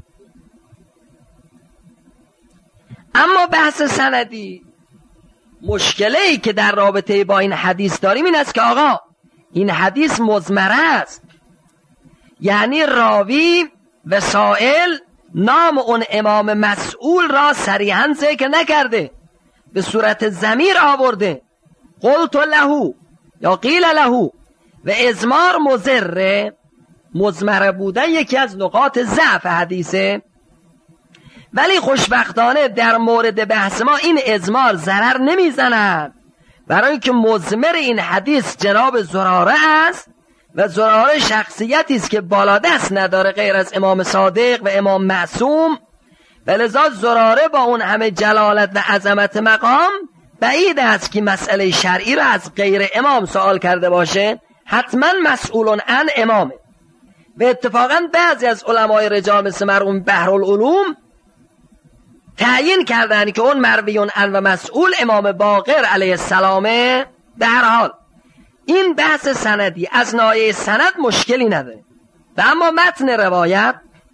اما بحث سندی مشکلی که در رابطه با این حدیث داریم این است که آقا این حدیث مضمره است، یعنی راوی و سائل نام اون امام مسئول را صریحاً ذکر نکرده، به صورت ضمیر آورده، قلت له یا قیل له، و ازمار مضره. مضمره بودن یکی از نقاط ضعف حدیثه، ولی خوشبختانه در مورد بحث ما این ازمار ضرر نمیزند، برای اینکه مضمر این حدیث جناب زراره است و زراره شخصیتی است که بالادست نداره غیر از امام صادق و امام معصوم، و لذا زراره با اون همه جلالت و عظمت مقام بعید است که مسئله شرعی را از غیر امام سوال کرده باشه، حتما مسئولون عن امامه. و اتفاقا بعضی از علمای رجال مثل مرحوم بحرالعلوم تعیین کردن که اون مرویون عن و مسئول امام باقر علیه السلامه. به هر حال این بحث سندی از ناحیه سند مشکلی نداره. و اما متن روایت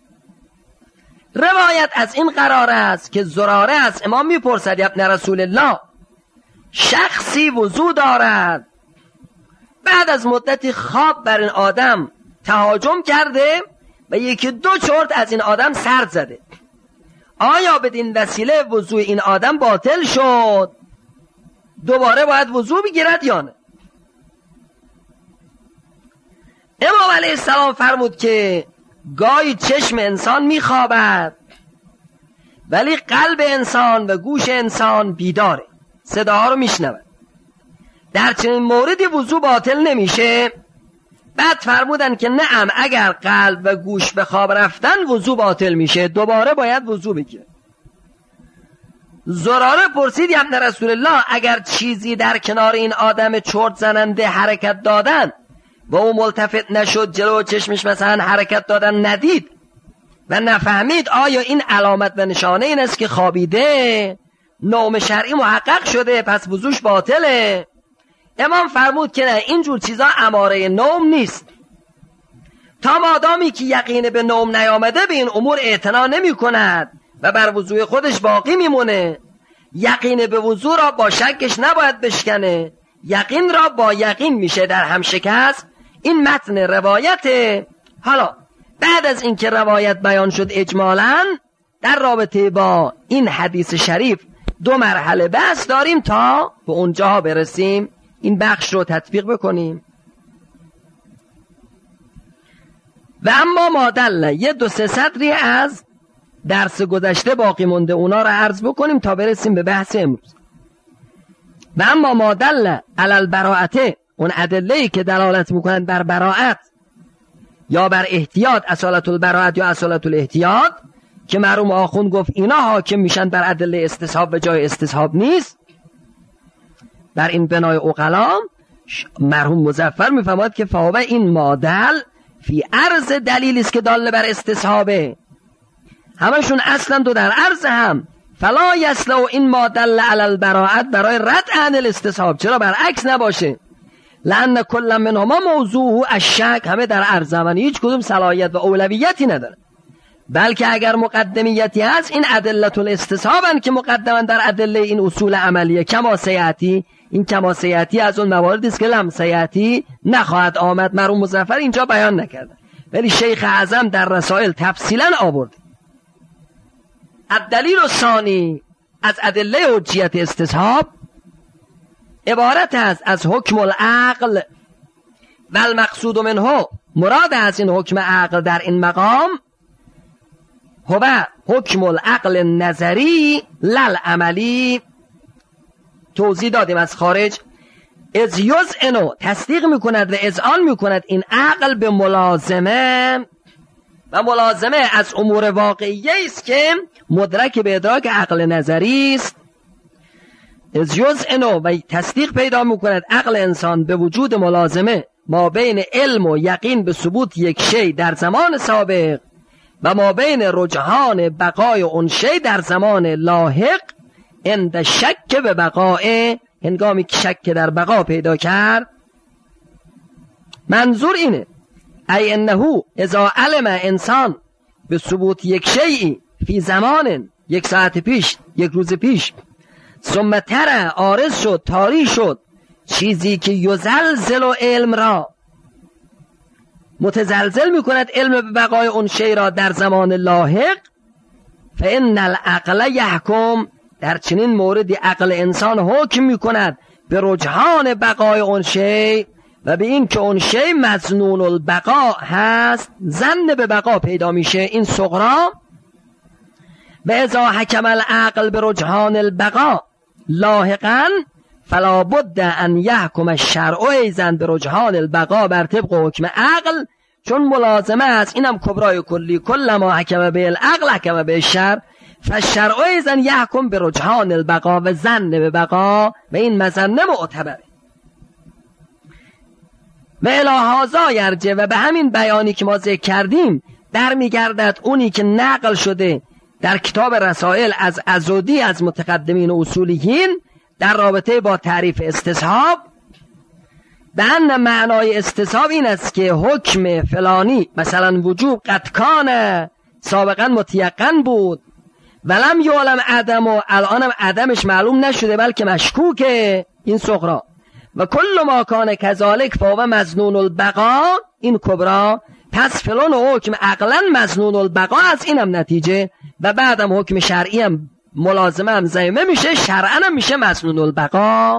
روایت از این قرار است که زراره از امام میپرسد ابن رسول الله، شخصی وضو دارد، بعد از مدتی خواب بر این آدم تهاجم کرده و یکی دو چرت از این آدم سرد زده، آیا بدین وسیله وضوع این آدم باطل شد؟ دوباره باید وضوع بگیرد یا نه؟ امام علیه السلام فرمود که گاهی چشم انسان میخوابد ولی قلب انسان و گوش انسان بیداره، صداها رو میشنود، در چنین موردی وضوع باطل نمیشه. بعد فرمودن که نعم، اگر قلب و گوش به خواب رفتن وضوع باطل میشه، دوباره باید وضوع بگیره. زراره پرسید یا ابن رسول الله، اگر چیزی در کنار این آدم چرت زننده حرکت دادن و او ملتفت نشد، جلو چشمش مثلا حرکت دادن ندید و نفهمید، آیا این علامت و نشانه این است که خوابیده، نوم شرعی محقق شده، پس وضوش باطله؟ امام فرمود که نه، اینجور چیزا اماره نوم نیست. تا مادامی که یقین به نوم نیامده به این امور اعتنا نمی کند و بر وضوع خودش باقی میمونه. یقین به وضوع را با شکش نباید بشکنه، یقین را با یقین میشه در هم شکست. این متن روایته. حالا بعد از اینکه روایت بیان شد اجمالاً، در رابطه با این حدیث شریف دو مرحله بحث داریم تا به اونجا برسیم، این بخش رو تطبیق بکنیم. و اما مادل یه دو سه سطری از درس گذشته باقی مونده، اونا رو عرض بکنیم تا برسیم به بحث امروز. و اما مادل علل براعته، اون ادله‌ای که دلالت میکنند بر براعت یا بر احتیاط، اصالت البراعت یا اصالت الاحتیاط، که مرحوم آخوند گفت اینا حاکم میشن بر ادله استصحاب و جای استصحاب نیست. در این بنای عقلا مرحوم مظفر میفهمد که فاوه این مادل فی عرض دلیلی است که داله بر استصحابه، همشون اصلا دو در عرض هم. فلا یصلح این ما دل علی البراءت برای رد عن الاستصحاب، چرا برعکس نباشه؟ لأن کل منهما موضوع الشک، همه در عرض هم، هیچ کدوم صلاحیت و اولویتی نداره. بلکه اگر مقدمیتی هست این ادله الاستصحابن که مقدمن در ادله این اصول عملیه. کما سیاتی، این کما سیاتی از اون مواردی است که لم سیاتی نخواهد آمد. مرحوم مظفر اینجا بیان نکرده ولی شیخ اعظم در رسائل تفصیلا آورد. الدلیل الثانی از ادله حجیت استصحاب عبارت است از حکم العقل و المقصود منه، مراد از این حکم عقل در این مقام هو حکم العقل نظری لل عملی. توضیح دادیم از خارج. از یزعنو تصدیق میکند و اذعان میکند این عقل به ملازمه، و ملازمه از امور واقعیه است که مدرک به ادراک عقل نظری است. از یزعنو و تصدیق پیدا میکند عقل انسان به وجود ملازمه ما بین علم و یقین به ثبوت یک شی در زمان سابق و ما بین رجحان بقای اون شی در زمان لاحق عند شک به بقای، هنگامی که شک در بقا پیدا کرد. منظور اینه ای انه اذا علم انسان به ثبوت یک شیئی فی زمان، یک ساعت پیش، یک روز پیش، ثم تر عارض شد، طاری شد چیزی که یزلزل و علم را متزلزل میکند علم به بقای اون شی را در زمان لاحق، فان العقل یحکم، در چنین موردی عقل انسان حکم میکند به رجحان بقای اون شی و به این که اون شی مظنون البقا هست، ظن به بقا پیدا میشه. این صغرا و اذا حکم العقل به رجحان البقا لاحقا فلا بد ان یحکم الشرع ایضا به رجحان البقا بر طبق حکم عقل، چون ملازمه است. اینم کبرای کلی، کل ما حکم به العقل حکم به الشرع فالشرع ایضا یحکم به رجحان البقا و ظن به بقا، و این مظنه معتبره. و الی هذا یرجع، و به همین بیانی که ما ذکر کردیم در میگردد اونی که نقل شده در کتاب رسائل از عضدی از متقدمین و اصولیین در رابطه با تعریف استصحاب، به ان معنای استصحاب این است که حکم فلانی مثلا وجوب قد کان سابقا متیقن بود ولم یعلم عدم، و الانم عدمش معلوم نشده بلکه مشکوکه، این صغرا. و کل ما کان کذالک فهو مظنون البقا، این کبرا. پس فلان حکم عقلا مظنون البقا از اینم نتیجه، و بعدم حکم شرعی هم ملازمه هم زیمه میشه، شرعا هم میشه مظنون البقا.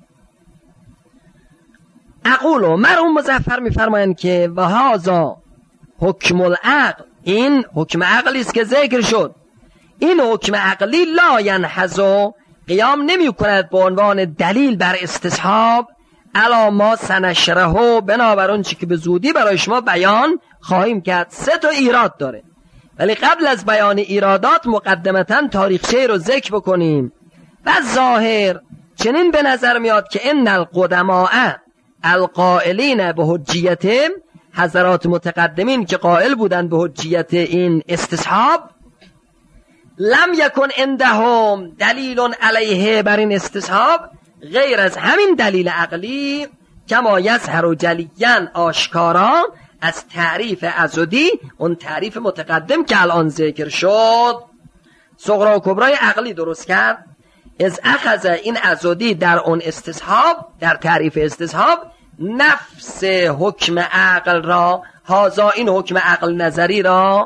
اقولو مرحوم مظفر میفرمایند که و هذا حکم العقل، این حکم عقلی است که ذکر شد. این حکم عقلی لا ینحضو، قیام نمی کند به عنوان دلیل بر استصحاب، الا ما سنشرحو، بنابر اون چی که به زودی برای شما بیان خواهیم کرد. سه تا ایراد داره، ولی قبل از بیان ایرادات مقدمتا تاریخچه رو ذکر بکنیم. و ظاهر چنین به نظر میاد که ان القدماء القائلین به حجیت، حضرات متقدمین که قائل بودند به حجیت این استصحاب، لم یکن عندهم دلیل علیه، بر این استصحاب غیر از همین دلیل عقلی، کما یظهر جلیاً آشکارا از تعریف عضدی، اون تعریف متقدم که الان ذکر شد. صغرا و کبرای عقلی درست کرد. از اخذ این عضدی در اون استصحاب، در تعریف استصحاب، نفس حکم عقل را، هازا این حکم عقل نظری را،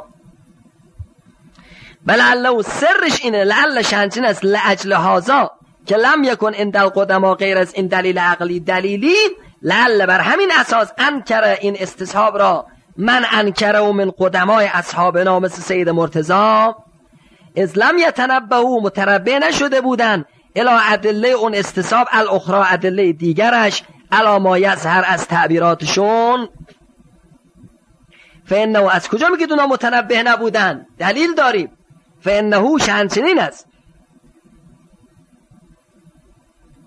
بلعله سرش اینه، لعل شنچین است، لعجل هازا که لم یکن عند القدما غیر از این دلیل عقلی دلیلی، لعل بر همین اساس انکر این استصحاب را من انکره و من قدمای اصحابنا مثل سید مرتضی، از لم یتنبهو، متربه نشده بودن، الی ادله اون استصحاب الاخرى، ادله دیگرش، الا ما یظهر از تعبیراتشون. فانه، از کجا میگید اونا متنبه نبودن؟ دلیل داریم. فانه شنچنین است،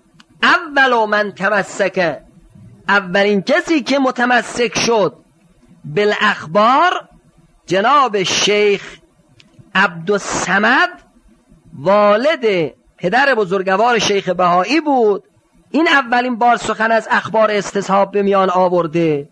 اول من تمسک، اولین کسی که متمسک شد بالاخبار جناب شیخ عبدالصمد والد پدر بزرگوار شیخ بهایی بود. این اولین بار سخن از اخبار استصحاب به میان آورده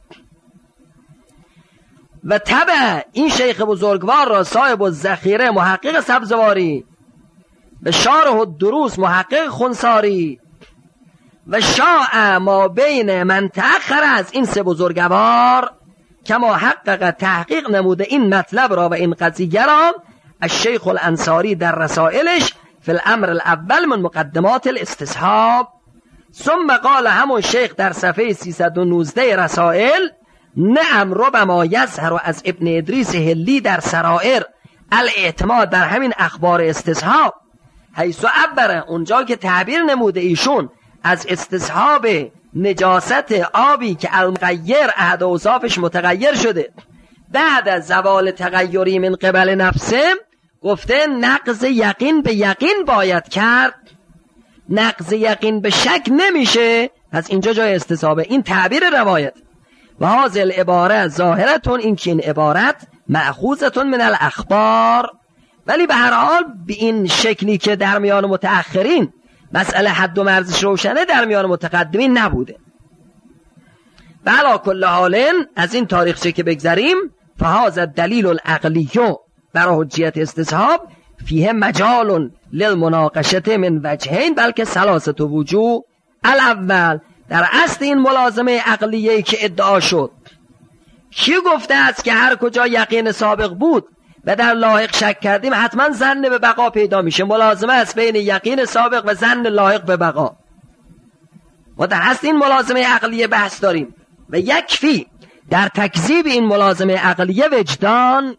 و طبع این شیخ بزرگوار را صاحب الذخیره محقق سبزواری به شارح الدروس محقق خنساری و شاع ما بین من تأخر از این سه بزرگوار که محقق تحقیق نموده این مطلب را و این قضیه را الشیخ الانصاری در رسائلش فی الامر الاول من مقدمات الاستصحاب. ثم قال همون شیخ در صفحه سیصد و نوزده رسائل نعم ربما یظهر از ابن ادریس هلی در سرائر الاعتماد در همین اخبار استصحاب حیث عبره اونجا که تعبیر نموده ایشون از استصحاب نجاست آبی که المغیر احد اوصافش متغیر شده بعد از زوال تغیری من قبل نفسه گفته نقض یقین به یقین باید کرد، نقض یقین به شک نمیشه، پس اینجا جای استصحابه. این تعبیر روایت و هذه العباره ظاهرتون، این که این عبارت مأخوذتون من الاخبار، ولی به هر حال به این شکلی که در میان متأخرین مسئله حد و مرزش روشنه در میان متقدمین نبوده. و علی کل حال از این تاریخچه که بگذریم فهذا الدلیل العقلی برای حجیت استصحاب فیه مجال للمناقشه من وجهین بلکه ثلاثه وجوه. الاول در اصل این ملازمه عقلیه که ادعا شد کی گفته است که هر کجا یقین سابق بود و در لاحق شک کردیم حتما ظن به بقا پیدا میشه؟ ملازمه است بین یقین سابق و ظن لاحق به بقا. و در اصل این ملازمه عقلیه بحث داریم و یکفی در تکذیب این ملازمه عقلیه وجدان.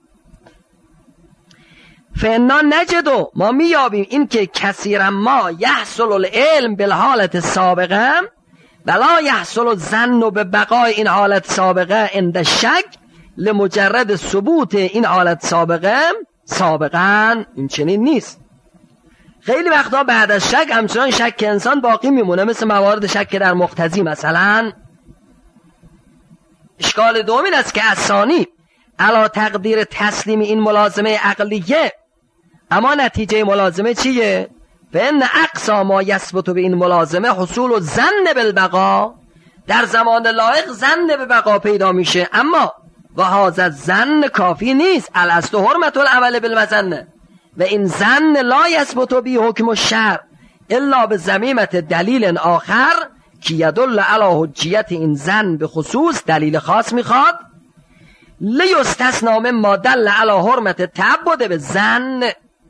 فانا نجدو ما میابیم این که کثیرا ما یحصل العلم بالحالت سابقه ولا یحصل الظن به بقای این حالت سابقه عند شک لمجرد ثبوت این حالت سابقه سابقا. این چنین نیست. خیلی وقتا بعد از شک همچنان شک انسان باقی میمونه، مثل موارد شک در مقتضی مثلا. اشکال دوم این است که الثانی علا تقدیر تسلیم این ملازمه عقلیه، اما نتیجه ملازمه چیه؟ فإن اقصا ما یثبت به این ملازمه حصول و ظن بالبقا، در زمان لایق ظن به بقا پیدا میشه، اما و هذا الظن کافی نیست. الاصل حرمت العمل بالمظنه و این ظن لا یثبت به حکم الشرع الا به ضمیمت دلیل آخر که یدل علی حجیت این ظن به خصوص دلیل خاص میخواد لیستثنا مما دل علی حرمت تعبد به ظن.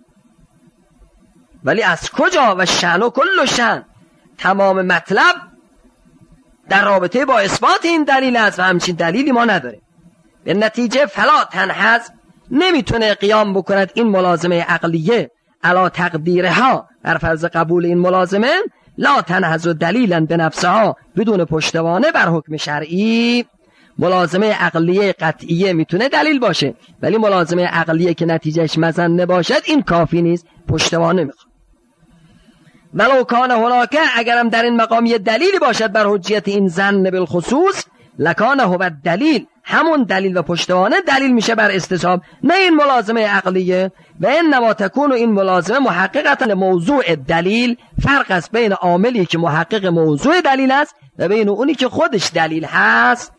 ولی از کجا؟ و شأن و کل شأن، تمام مطلب در رابطه با اثبات این دلیل است و همچین دلیلی ما نداریم. به نتیجه فلا تنحز نمیتونه قیام بکند این ملازمه عقلیه علا تقدیرها بر فرض قبول این ملازمه لا تنحز و دلیلا به نفسها بدون پشتوانه بر حکم شرعی. ملازمه عقلیه قطعیه میتونه دلیل باشه، ولی ملازمه عقلیه که نتیجهش مظنه باشد این کافی نیست، پشتوانه میخواد. ولو کان هناکه، اگرم در این مقام یه دلیلی باشد بر حجیت این ظن بالخصوص لکان هو دلیل، همون دلیل و پشتوانه دلیل میشه بر استصحاب، نه این ملازمه عقلیه. و انما تکون این ملازمه محققتا موضوع دلیل. فرق است بین عاملی که محقق موضوع دلیل است و بین اونی که خودش دلیل هست.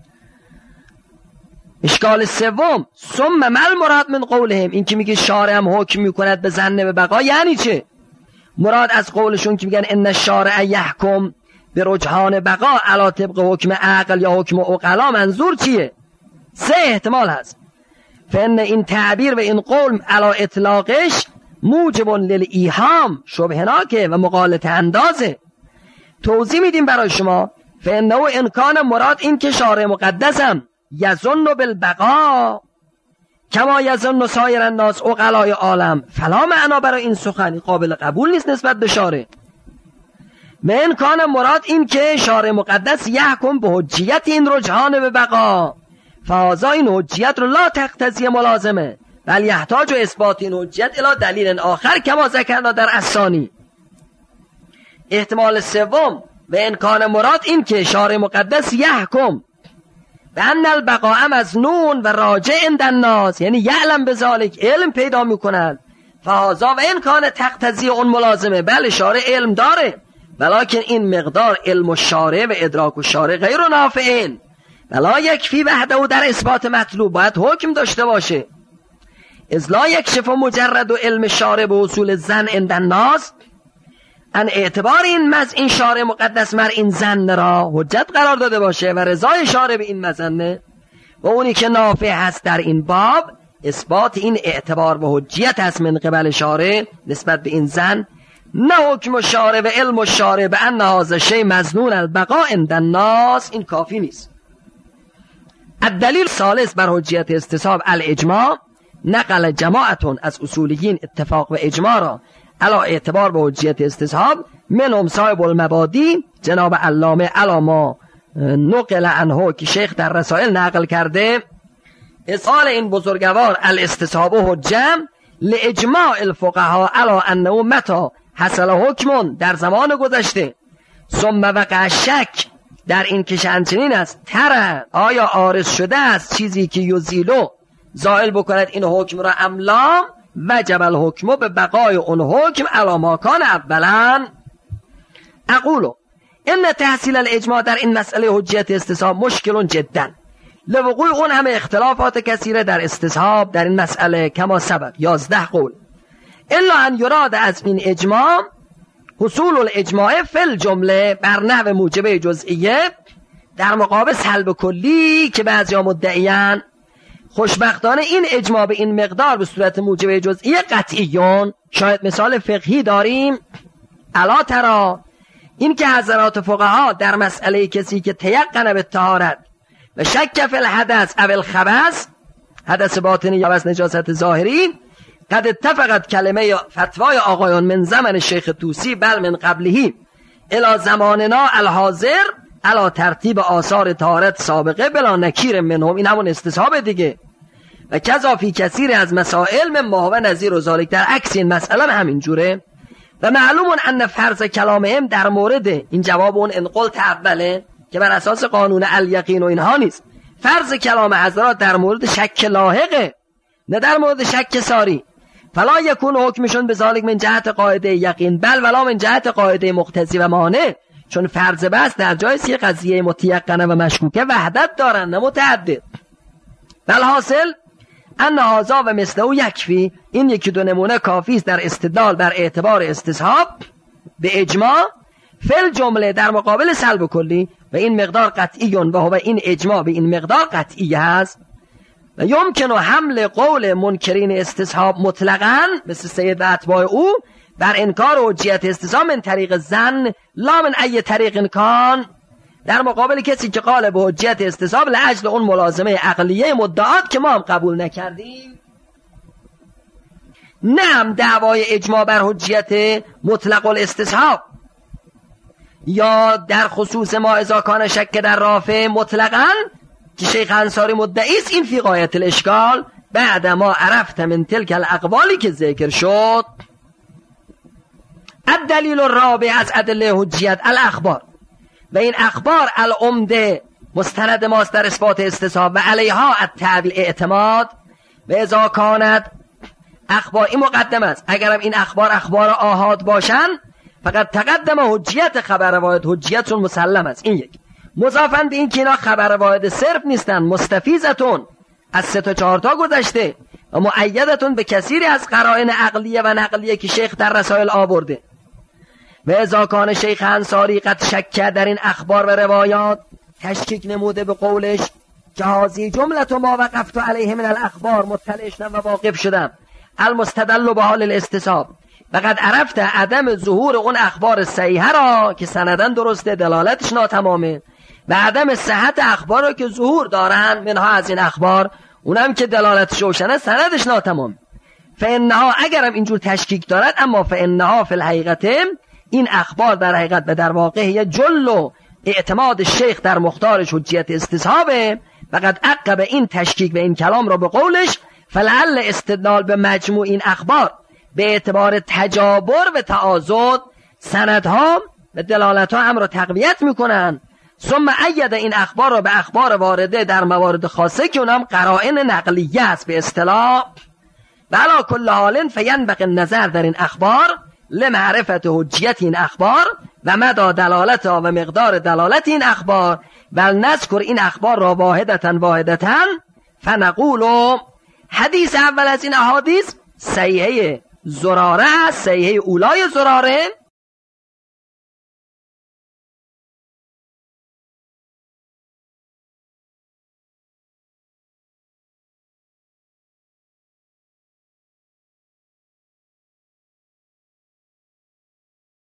اشکال سوم ثم مل مراد من قولهم، این که میگه شارع هم حکم میکند به ظن به بقا یعنی چه؟ مراد از قولشون که میگن ان الشارع یحکم به رجحان بقا علی طبق حکم عقل یا حکم عقلا، منظور چیه؟ سه احتمال هست. فان این تعبیر و این قول علی اطلاقش موجب للایهام، شبهناکه و مغالطه اندازه. توضیح میدیم برای شما. فانه امکان مراد این که شارع مقدسم یظن بالبقا کما یظن سایر الناس عقلای عالم، فلا معنا برای این سخن قابل قبول نیست نسبت به شارع. و امکان مراد این که شارع مقدس یحکم به حجیت این رجحان به بقا، فهذا این حجیت رو لا تقتضی ملازمه بل یحتاج و اثبات این حجیت الی دلیل آخر کما ذکرنا در الثانی. احتمال سوم و امکان مراد این که شارع مقدس یحکم به ان البقاء مظنون و راجع عند الناس، یعنی یعلم بذالک، علم پیدا میکنند. فهذا و این کان تقتضی اون ملازمه، بله شارع علم داره، ولکن این مقدار علم و شارع و ادراک و شارع غیر نافعین، ولا یکفی وحده در اثبات مطلوب، باید حکم داشته باشه. اذ لا یکشف مجرد و علم شارع به اصول زن عند الناس، ان اعتبار این مز این شارع مقدس مر این زن را حجت قرار داده باشه و رضای شارع به این مزنه، و اونی که نافع هست در این باب اثبات این اعتبار و حجیت هست من قبل شارع نسبت به این زن، نه حکم و شارع و علم و شارع به ان هذا شیء مظنون البقاء عند الناس، این کافی نیست. الدلیل ثالث بر حجیت استصحاب الاجماع، نقل جماعتون از اصولیین اتفاق و اجماع را علا اعتبار به حجیت استصحاب منهم صاحب المبادی جناب علامه علاما نقل عنه که شیخ در رسائل نقل کرده، اصال این بزرگوار الاستصحاب حجه لاجماع الفقهاء علا انه متى حصل حکم در زمان گذشته ثم وقع شک در این که شأنچنین است، تره آیا عارض شده است چیزی که یزیلو زائل بکند این حکم را املا، وجب الحکم به بقای اون حکم علی ما کان اولا. اقولو ان تحصیل الاجماع در این مسئله حجیت استصحاب مشکل جدا لوقوع اون همه اختلافات کثیره در استصحاب در این مسئله کما سبق یازده قول، الا ان یراد از این اجماع حصول الاجماع فی الجمله بر نحو موجبه جزئیه در مقابل سلب کلی که بعضیا مدعیان. خوشبختانه این اجماع به این مقدار به صورت موجبه جزئیه قطعیون. شاید مثال فقهی داریم، الا ترا این که حضرات فقها در مسئله کسی که تیقن به طهارت و شک فی الحدث او الخبث، حدث باطنی یا بس نجاست ظاهری، قد اتفقت کلمه فتوای آقایان من زمن شیخ طوسی بل من قبلهی الی زماننا الحاضر علا ترتیب آثار طهارت سابقه بلا نکیر منهم، این همون استصحاب دیگه. و کذا فی کثیر از مسائل من ما و نظیر و ذالک، در عکس این مسئله همین جوره. و معلومون ان فرض کلامهم در مورد این جواب اون انقل اوله که بر اساس قانون الیقین و اینها نیست، فرض کلام حضرات در مورد شک لاحقه نه در مورد شک ساری. فلا یکون حکمشون به ذالک من جهت قاعده یقین بل ولا من جهت قاعده مقتضی و مانع، چون فرض بس در جای سی قضیه متیقنه و مشکوکه وحدت دارن نه متعدد. بل حاصل ان هذا و مثله یکفی، این یکی دو نمونه کافی است در استدلال بر اعتبار استصحاب به اجماع فل جمله در مقابل سلب کلی، و این مقدار قطعیون و هو این اجماع به این مقدار قطعی هست. و یمکن حمل قول منکرین استصحاب مطلقاً مثل سید و اتباع او بر انکار حجیت استصحاب من طریق زن لا من ای طریق کان، در مقابل کسی که قال به حجیت استصحاب لاجل اون ملازمه عقلیه مدعات که ما هم قبول نکردیم. نعم دعوای اجماع بر حجیت مطلق الاستصحاب یا در خصوص ما اذا کان شک در رافع مطلقاً که شیخ انصاری مدعی است، این فی غایت الاشکال بعد ما عرفت من تلک الاقوالی که ذکر شد. الدلیل الرابع از ادله حجیت الاخبار، و این اخبار العمده مستند ماست در اثبات استصحاب و علیها التعویل اعتماد. و اذا کانت اخبار این مقدم است، اگرم این اخبار اخبار آحاد باشن فقط تقدم حجیت خبر واحد حجیتشون مسلم است. این یک مضافن به این که اینا خبر واحد صرف نیستن، مستفیضتون از سه تا چهار تا گذشته و مؤیدتون به کثیری از قرائن عقلیه و نقلیه که شیخ در رسائل آورده. و اذا کان شیخ انصاری قد شک در این اخبار و روایات، تشکیک نموده به قولش که هذه جمله ما وقفت علیه من الاخبار، مطلع شدم و واقف شدم المستدل به حال الاستصحاب، فقد عرفت عدم ظهور اون اخبار صحیحه را که سندن درسته دلالتش ناتمامه و عدم صحت اخبار را که ظهور دارن منها از این اخبار اونم که دلالتش روشنه سندش ناتمام. فانها اگرم اینجور تشکیک دارد، اما فانها فی الحقیقت این اخبار در حقیقت و در واقع یه جل و اعتماد شیخ در مختارش حجیت استصحابه. فقط عقب این تشکیک و این کلام را به قولش فلعل استدلال به مجموع این اخبار به اعتبار تجابر و تعاضد سندها و دلالتها هم را تقویت میکنن، ثم اید این اخبار را به اخبار وارده در موارد خاصه که اونام قرائن نقلیه است به اصطلاح. و علی کل حال فینبغی النظر در این اخبار لمعرفت حجیت این اخبار و مدى دلالت و مقدار دلالت این اخبار. بل نذکر این اخبار را واحدتا واحدتا فنقول حدیث اول از این احادیث صحیحه زراره است، صحیحه اولای زراره